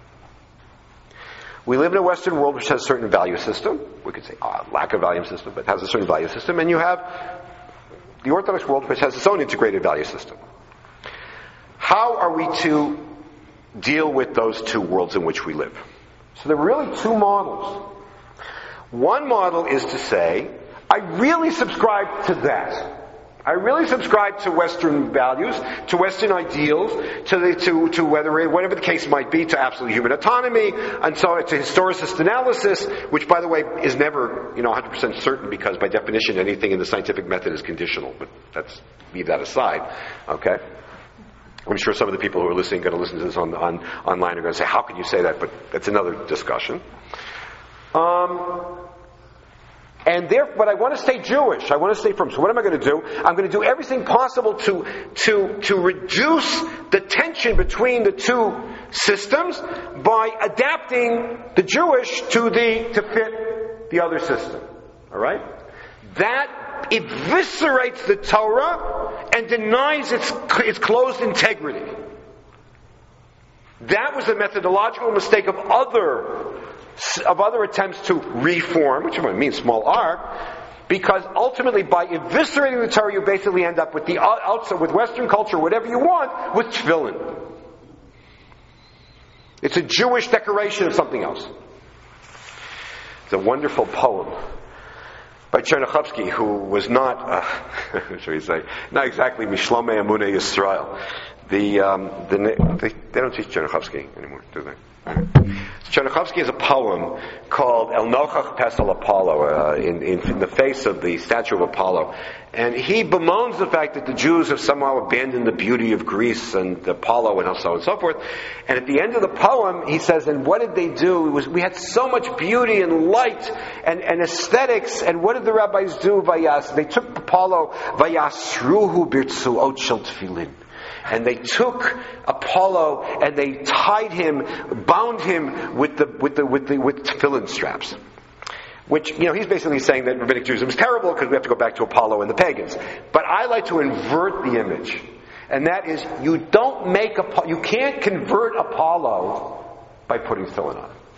Speaker 1: We live in a Western world which has a certain value system. We could say uh, lack of value system, but has a certain value system. And you have the Orthodox world which has its own integrated value system. How are we to deal with those two worlds in which we live? So there are really two models. One model is to say, I really subscribe to that. I really subscribe to Western values, to Western ideals, to the, to, to whether, whatever the case might be, to absolute human autonomy, and so to historicist analysis, which, by the way, is never, you know, one hundred percent certain because, by definition, anything in the scientific method is conditional. But let's leave that aside, okay? I'm sure some of the people who are listening, going to listen to this on, on online, are going to say, "How can you say that?" But that's another discussion. Um. And therefore, but I want to stay Jewish. I want to stay firm. So what am I going to do? I'm going to do everything possible to, to, to reduce the tension between the two systems by adapting the Jewish to the, to fit the other system. Alright? That eviscerates the Torah and denies its, its closed integrity. That was a methodological mistake of other of other attempts to reform, which might mean small r, because ultimately by eviscerating the Torah you basically end up with the outside, with Western culture, whatever you want, with tefillin. It's a Jewish decoration of something else. It's a wonderful poem by Chernichovsky, who was not, uh, what should we say, not exactly Mishlomei Amunei Yisrael. The, um, the they, they don't teach Chernichovsky anymore, do they? Chernichovsky has a poem called El Nochach Pesel Apollo, uh, in, in, in the face of the statue of Apollo. And he bemoans the fact that the Jews have somehow abandoned the beauty of Greece and Apollo and so on and so forth. And at the end of the poem, he says, and what did they do? It was, we had so much beauty and light and, and aesthetics, and what did the rabbis do? Vayas, they took Apollo, Vayasruhu birtzuot shel tefillin. And they took Apollo and they tied him, bound him with the with the with the with tefillin straps. Which, you know, he's basically saying that Rabbinic Judaism is terrible because we have to go back to Apollo and the pagans. But I like to invert the image, and that is, you don't make a you can't convert Apollo by putting tefillin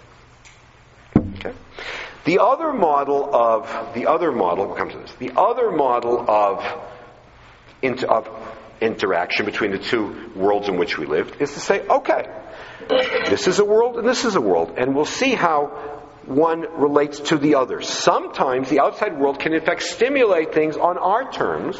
Speaker 1: on. Okay. The other model of the other model we'll come to this. The other model of into of interaction between the two worlds in which we live is to say, okay, this is a world and this is a world, and we'll see how one relates to the other. Sometimes the outside world can in fact stimulate things on our terms,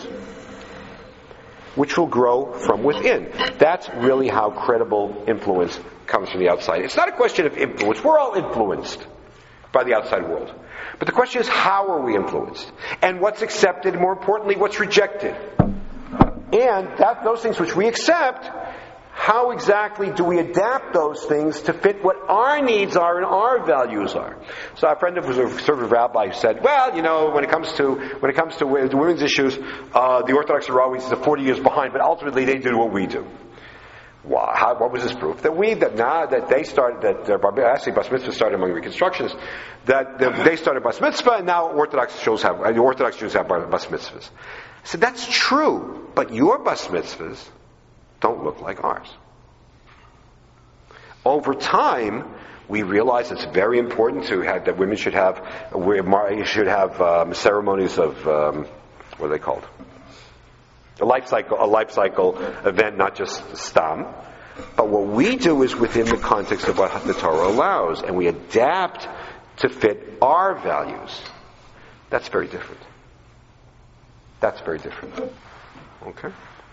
Speaker 1: which will grow from within. That's really how credible influence comes from the outside. It's not a question of influence. We're all influenced by the outside world. But the question is, how are we influenced? And what's accepted, and more importantly, what's rejected? And that those things which we accept, how exactly do we adapt those things to fit what our needs are and our values are? So a friend of was a conservative rabbi who said, well, you know, when it comes to when it comes to women's issues, uh, the Orthodox are always forty years behind, but ultimately they do what we do. Well, how, what was this proof? That we, that now that they started, that uh, actually Bas Mitzvah started among Reconstructionists, that the, they started Bas Mitzvah, and now Orthodox Jews have, uh, the Orthodox Jews have Bas Mitzvahs. I said, that's true, but your Bas Mitzvahs don't look like ours. Over time, we realize it's very important to have, that women should have, should have um, ceremonies of, um, what are they called? A life cycle, a life cycle event, not just stam. But what we do is within the context of what the Torah allows, and we adapt to fit our values. That's very different. That's very different. Okay.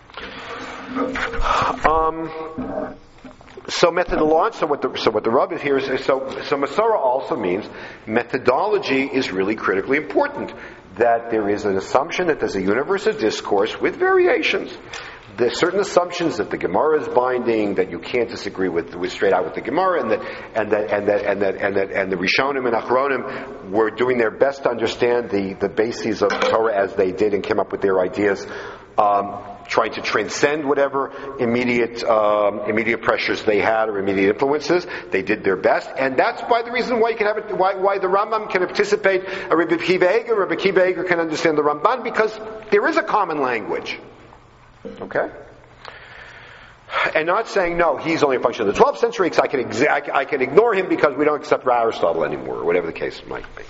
Speaker 1: Um, so methodology. So what the so what the rub is here is so so Masorah also means methodology is really critically important. That there is an assumption that there's a universe of discourse with variations. There's certain assumptions that the Gemara is binding, that you can't disagree with, with straight out with the Gemara, and that and that and that and that and that and the Rishonim and Achronim were doing their best to understand the, the bases of Torah as they did and came up with their ideas um, trying to transcend whatever immediate um, immediate pressures they had or immediate influences. They did their best, and that's by the reason why you can have it, why, why the Rambam can participate. A Rabbi Akiva Eiger, Rabbi Akiva Eiger can understand the Ramban because there is a common language. Okay. And not saying, no, he's only a function of the twelfth century, because I can, exa- I can ignore him because we don't accept Aristotle anymore, or whatever the case might be.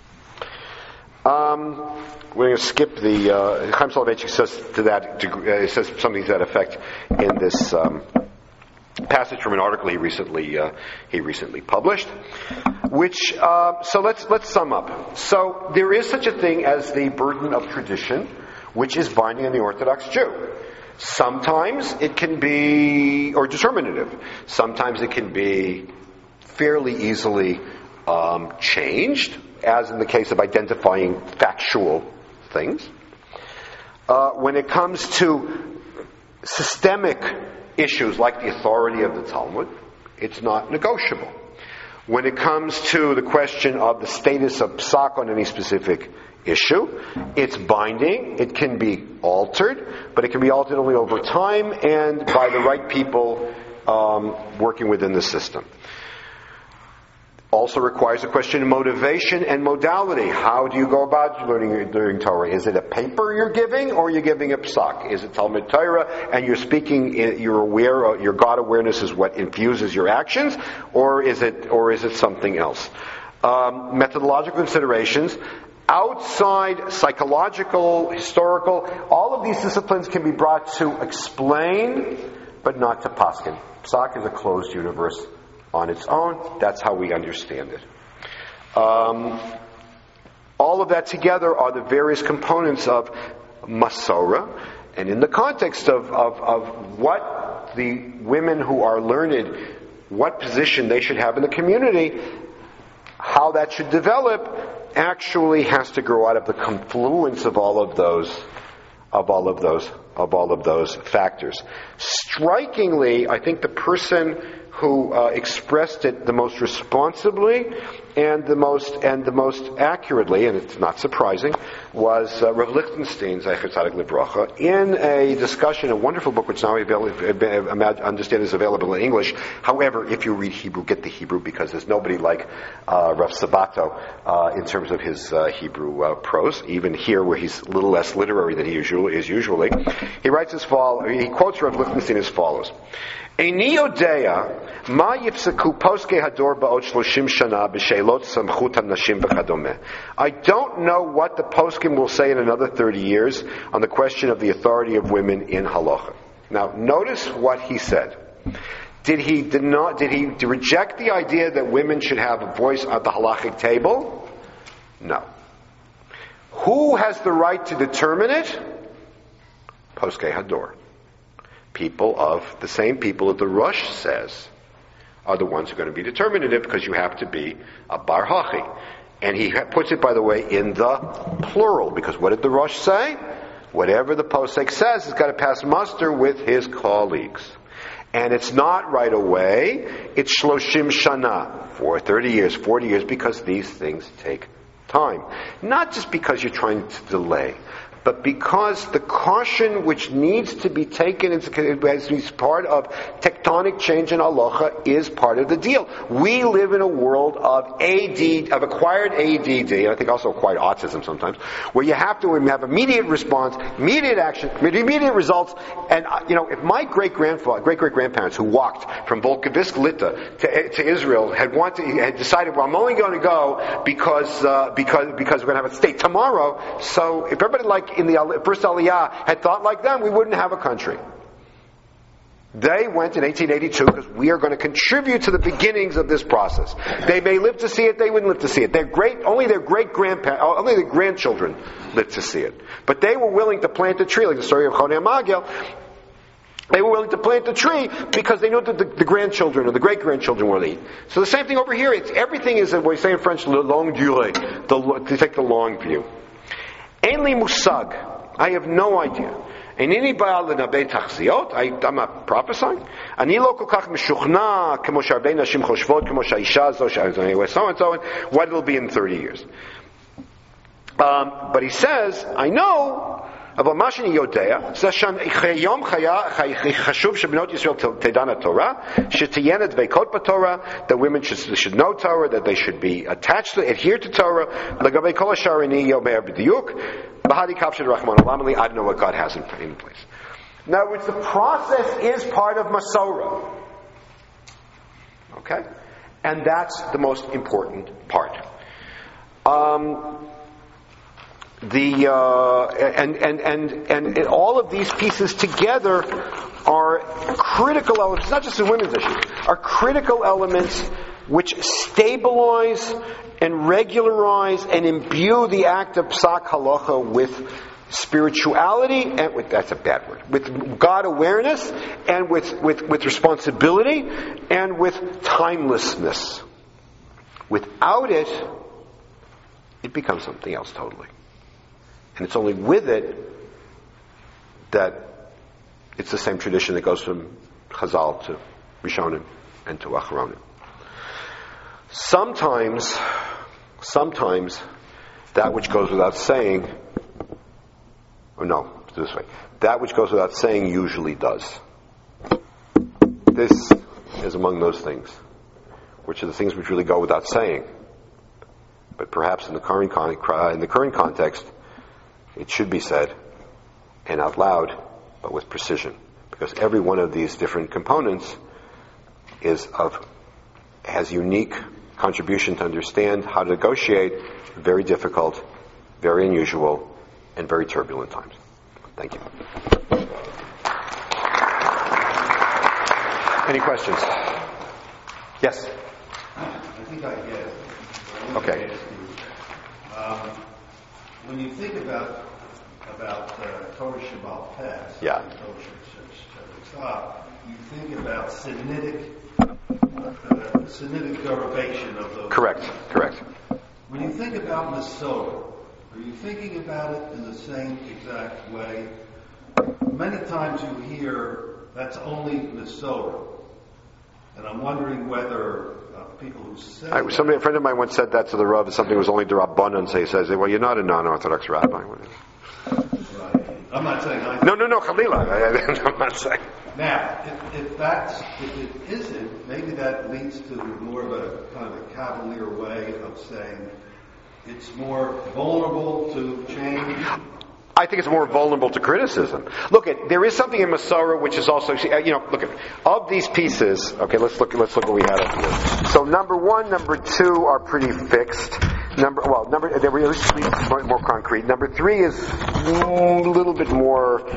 Speaker 1: Um, we're going to skip the, uh, Chaim Soloveitchik says to that, degree, uh, says something to that effect in this um, passage from an article he recently, uh, he recently published. Which, uh, so let's, let's sum up. So there is such a thing as the burden of tradition, which is binding on the Orthodox Jew. Sometimes it can be, or determinative. Sometimes it can be fairly easily um, changed, as in the case of identifying factual things. Uh, when it comes to systemic issues like the authority of the Talmud, it's not negotiable. When it comes to the question of the status of psak on any specific issue, it's binding, it can be altered, but it can be altered only over time and by the right people um, working within the system. Also requires a question of motivation and modality. How do you go about learning, learning Torah? Is it a paper you're giving, or you're giving a psak? Is it Talmud Torah, and you're speaking, you're aware, your God awareness is what infuses your actions, or is it, or is it something else? Um, methodological considerations. Outside psychological, historical, all of these disciplines can be brought to explain, but not to paskin. Psak is a closed universe on its own. That's how we understand it. Um, all of that together are the various components of Masorah, and in the context of, of, of what the women who are learned, what position they should have in the community, how that should develop, actually has to grow out of the confluence of all of those, of all of those, of all of those factors. Strikingly, I think the person who uh, expressed it the most responsibly and the most and the most accurately, and it's not surprising, was uh, Rav Lichtenstein, Zecher Tzadik Livracha, in a discussion, a wonderful book which now I understand is available in English. However, if you read Hebrew, get the Hebrew, because there's nobody like uh, Rav Sabato uh, in terms of his uh, Hebrew uh, prose. Even here, where he's a little less literary than he usually is usually, he writes as follows. He quotes Rav Lichtenstein as follows. Eini yodea ma yifsaku poskei hador ba'ot shloshim shana b'sheilot samchut hanashim v'chadameh. I don't know what the poskim will say in another thirty years on the question of the authority of women in halacha. Now, notice what he said. Did he did not did he reject the idea that women should have a voice at the halachic table? No. Who has the right to determine it? Poskei hador. People of the same people that the Rosh says are the ones who are going to be determinative, because you have to be a bar hachi. And he puts it, by the way, in the plural, because what did the Rosh say? Whatever the posek says has got to pass muster with his colleagues. And it's not right away, it's shloshim shana, for thirty years, forty years, because these things take time. Not just because you're trying to delay, but because the caution which needs to be taken as part of tectonic change in halacha is part of the deal. We live in a world of A D, of acquired A D D, and I think also acquired autism sometimes, where you have to have immediate response, immediate action, immediate results. And you know, if my great grandfather, great great grandparents who walked from Volkovisk Lita to, to Israel had wanted, had decided, well, I'm only going to go because uh, because because we're going to have a state tomorrow. So if everybody like in the first Aliyah had thought like them, we wouldn't have a country. They went in eighteen eighty-two because we are going to contribute to the beginnings of this process. They may live to see it, they wouldn't live to see it. Their great, only their great grandparents, only their grandchildren lived to see it. But they were willing to plant a tree, like the story of Chonei Magel. They were willing to plant the tree because they knew that the, the grandchildren or the great-grandchildren will eat. So the same thing over here. It's, everything is, what we say in French, le long durée, the, to take the long view. Ein li musag. I have no idea. Einini ba'al lenabei tachziot. I'm not prophesying. Ani lo kol kach meshuchna kemo she'arbei nashim choshvot kemo she'aisha zo she'anyway, so and so on. What it will be in thirty years. Um, but he says, I know אבל מה שאני יודע, זה שהיום חשוב שבנות ישראל תדענה תורה, שתהיינה דבקות בתורה, that women should, should know Torah, that they should be attached to, adhere to Torah, לגבי כל השאר איני אומר בדיוק, בהדי קפשא דרחמנא ליצלן, I don't know what God has in, in place. In other words, the process is part of Masorah. Okay? And that's the most important part. Um... The uh, and, and and and all of these pieces together are critical elements. Not just a women's issue, are critical elements which stabilize and regularize and imbue the act of psak halacha with spirituality and with that's a bad word with God awareness and with with with responsibility and with timelessness. Without it, it becomes something else totally. And it's only with it that it's the same tradition that goes from Chazal to Rishonim and to Acharonim. Sometimes, sometimes that which goes without saying, or no, this way, that which goes without saying usually does. This is among those things, which are the things which really go without saying. But perhaps in the current con- in the current context, it should be said, and out loud, but with precision. Because every one of these different components is of has unique contribution to understand how to negotiate very difficult, very unusual, and very turbulent times. Thank you. Any questions? Yes?
Speaker 2: I think I get it. I
Speaker 1: Okay.
Speaker 2: Um, when you think about about uh, Torah Shabbal Pes,
Speaker 1: Yeah.
Speaker 2: Torah Shabbal, you think about Sinitic, uh, Sinitic derivation of those.
Speaker 1: Correct. Correct.
Speaker 2: When you think about Masorah, are you thinking about it in the same exact way? Many times you hear that's only Masorah, and I'm wondering whether uh, people who say
Speaker 1: I, somebody, a friend of mine once said that to the Rav, something was only D'Rabbanan, so he says, well, you're not a non-Orthodox rabbi.
Speaker 2: Right. I'm not saying I...
Speaker 1: No, no, no, Chalila. I'm not saying.
Speaker 2: Now, if, if that's, if it isn't, maybe that leads to more of a kind of a cavalier way of saying it's more vulnerable to change.
Speaker 1: I think it's more vulnerable to criticism. Look at there is something in Masorah which is also, you know, look at of these pieces. Okay, let's look. Let's look what we had up here. So number one, number two are pretty fixed. Number well, number they're really more, more concrete. Number three is a little bit more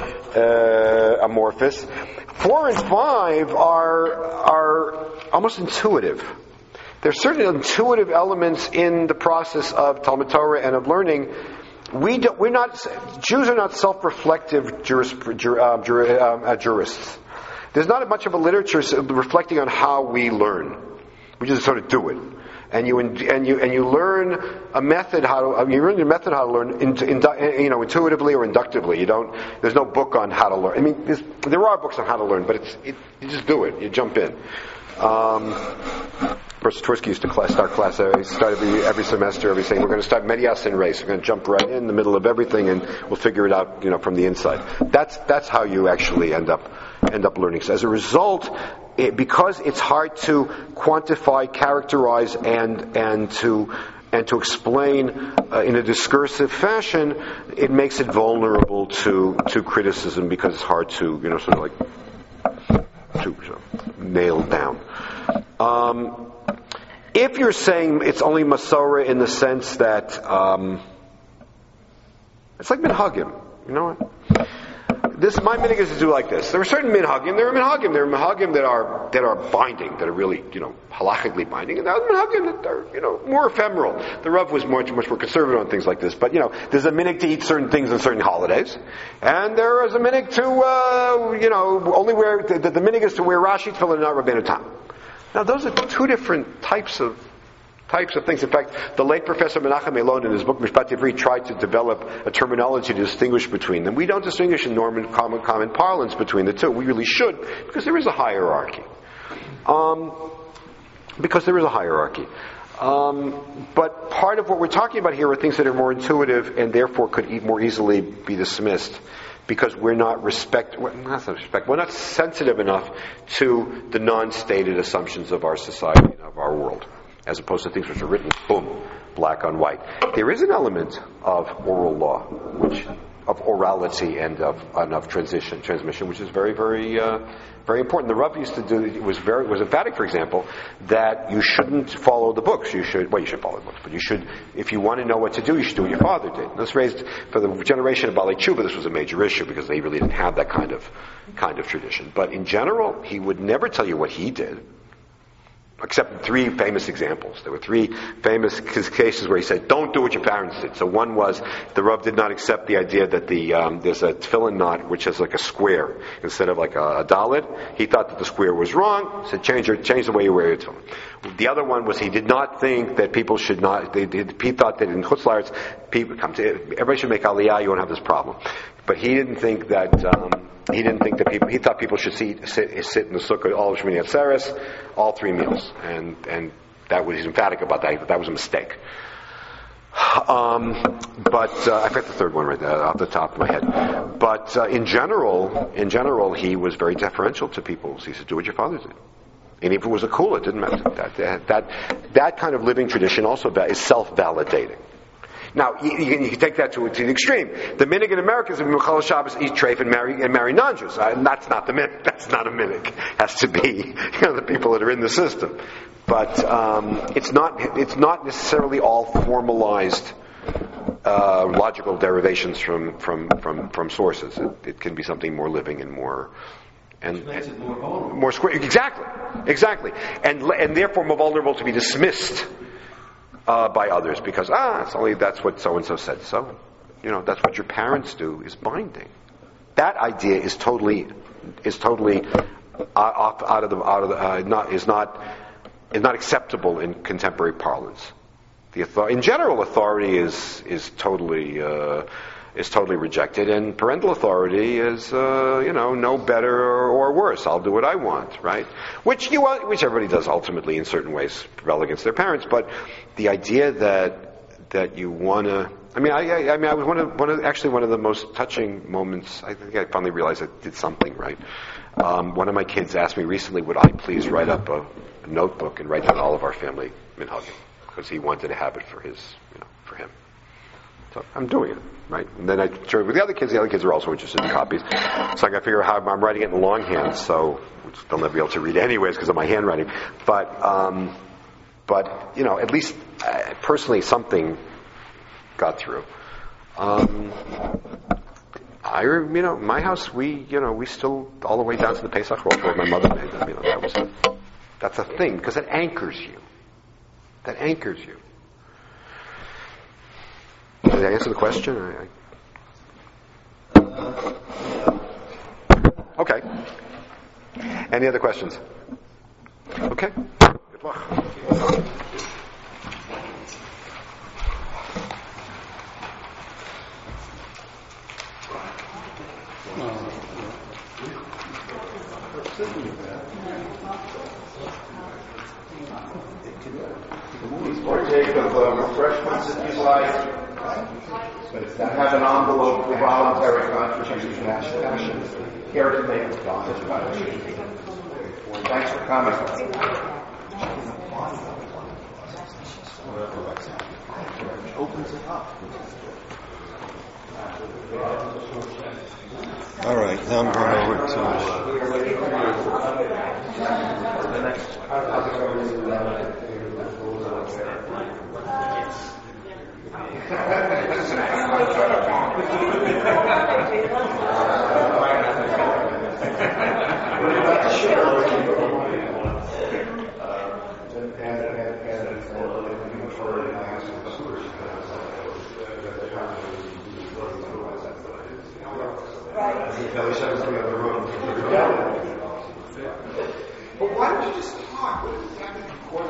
Speaker 1: uh, amorphous. Four and five are are almost intuitive. There's certain intuitive elements in the process of Talmud Torah and of learning. We do, we're not Jews are not self-reflective jurist, jur, uh, jur, uh, jurists. There's not much of a literature reflecting on how we learn. We just sort of do it, and you and you and you learn a method how to. I mean, you learn a method how to learn, in, in, you know, intuitively or inductively. You don't. There's no book on how to learn. I mean, there are books on how to learn, but it's it, you just do it. You jump in. Um, Professor Tversky used to class, start class every, start every, every semester, every saying, we're going to start Medias in race. We're going to jump right in the middle of everything, and we'll figure it out, you know, from the inside. That's that's how you actually end up end up learning. So as a result, it, because it's hard to quantify, characterize, and and to and to explain uh, in a discursive fashion, it makes it vulnerable to to criticism because it's hard to, you know, sort of like to so, nail down. Um, If you're saying it's only Masorah in the sense that um, it's like minhagim, you know what? This my minhag is to do like this. There are certain minhagim. There are minhagim. There are minhagim that are that are binding, that are really, you know, halachically binding, and there are minhagim that are, you know, more ephemeral. The Rav was much much more conservative on things like this. But you know, there's a minhag to eat certain things on certain holidays, and there is a minhag to uh, you know only wear the, the, the minhag is to wear Rashi tefillin and not Rabbeinu Tam. Now, those are two different types of types of things. In fact, the late Professor Menachem Elon in his book Mishpat Ivri tried to develop a terminology to distinguish between them. We don't distinguish in normal common, common parlance between the two. We really should, because there is a hierarchy. Um, because there is a hierarchy. Um, but part of what we're talking about here are things that are more intuitive and therefore could e- more easily be dismissed because we're not respect, well, not respect, we're not sensitive enough to the non-stated assumptions of our society and of our world, as opposed to things which are written, boom, black on white. There is an element of oral law, which of orality and of and of transition, transmission, which is very, very, uh, very important. The Rav used to do it was very was emphatic, for example, that you shouldn't follow the books. You should well, you should follow the books, but you should, if you want to know what to do, you should do what your father did. And this raised for the generation of Balei Tshuva. This was a major issue because they really didn't have that kind of kind of tradition. But in general, he would never tell you what he did. Except three famous examples. There were three famous cases where he said, don't do what your parents did. So one was, the Rav did not accept the idea that the um, there's a tefillin knot which is like a square instead of like a, a dalet. He thought that the square was wrong, so change, your, change the way you wear your tefillin. The other one was he did not think that people should not, they, they, he thought that in Chutz La'aretz, people come to, everybody should make aliyah, you won't have this problem. But he didn't think that, um, he didn't think that people, he thought people should sit, sit, sit in the sukkah all of Shemini Atzeres, all three meals. And, and that was, he's emphatic about that. That was a mistake. Um, but, uh, I forget the third one right there off the top of my head. But, uh, in general, in general, he was very deferential to people. He said, do what your father did. And if it was a kula, it didn't matter. That, that, that kind of living tradition also is self-validating. Now, you, you, can, you can take that to, to the extreme. The minhag in America is that Michal Shabbos eat treif and marry and marry non-Jews. Uh, and that's not the minhag. That's not a minhag. It has to be, you know, the people that are in the system. But um, it's not. It's not necessarily all formalized uh, logical derivations from from from, from sources. It, it can be something more living and more. And,
Speaker 2: Which makes
Speaker 1: and
Speaker 2: it more vulnerable.
Speaker 1: More square. Exactly. Exactly. And and therefore more vulnerable to be dismissed. Uh, by others, because ah, it's only that's what so and so said. So, you know, that's what your parents do is binding. That idea is totally is totally off out of the out of the uh, not is not is not acceptable in contemporary parlance. The author- in general, authority is is totally uh, is totally rejected, and parental authority is uh, you know no better or, or worse. I'll do what I want, right? Which you which everybody does ultimately in certain ways, rebel against their parents, but the idea that that you want to, I mean, I, I, I mean, I was one of one of actually one of the most touching moments. I think I finally realized I did something right. Um, one of my kids asked me recently, would I please write up a, a notebook and write down all of our family minhagim, because he wanted to have it for his, you know, for him. So I'm doing it, right? And then I shared with the other kids. The other kids are also interested in copies. So I got to figure out how I'm writing it in longhand, so which they'll never be able to read anyways because of my handwriting. But um, but you know, at least uh, personally, something got through. Um, I, you know, my house, we, you know, we still all the way down to the Pesach roll that my mother made. I mean, that was a, that's a thing because it anchors you. That anchors you. Did I answer the question? I, I... Okay. Any other questions? Okay. Good luck.
Speaker 3: Please partake of uh, refreshments if you like. But it's not have an envelope for voluntary contribution. Care to make a contribution. Thanks for coming. Opens it up.
Speaker 4: All right, now I'm going over to.
Speaker 3: But why don't you just talk? What is happening?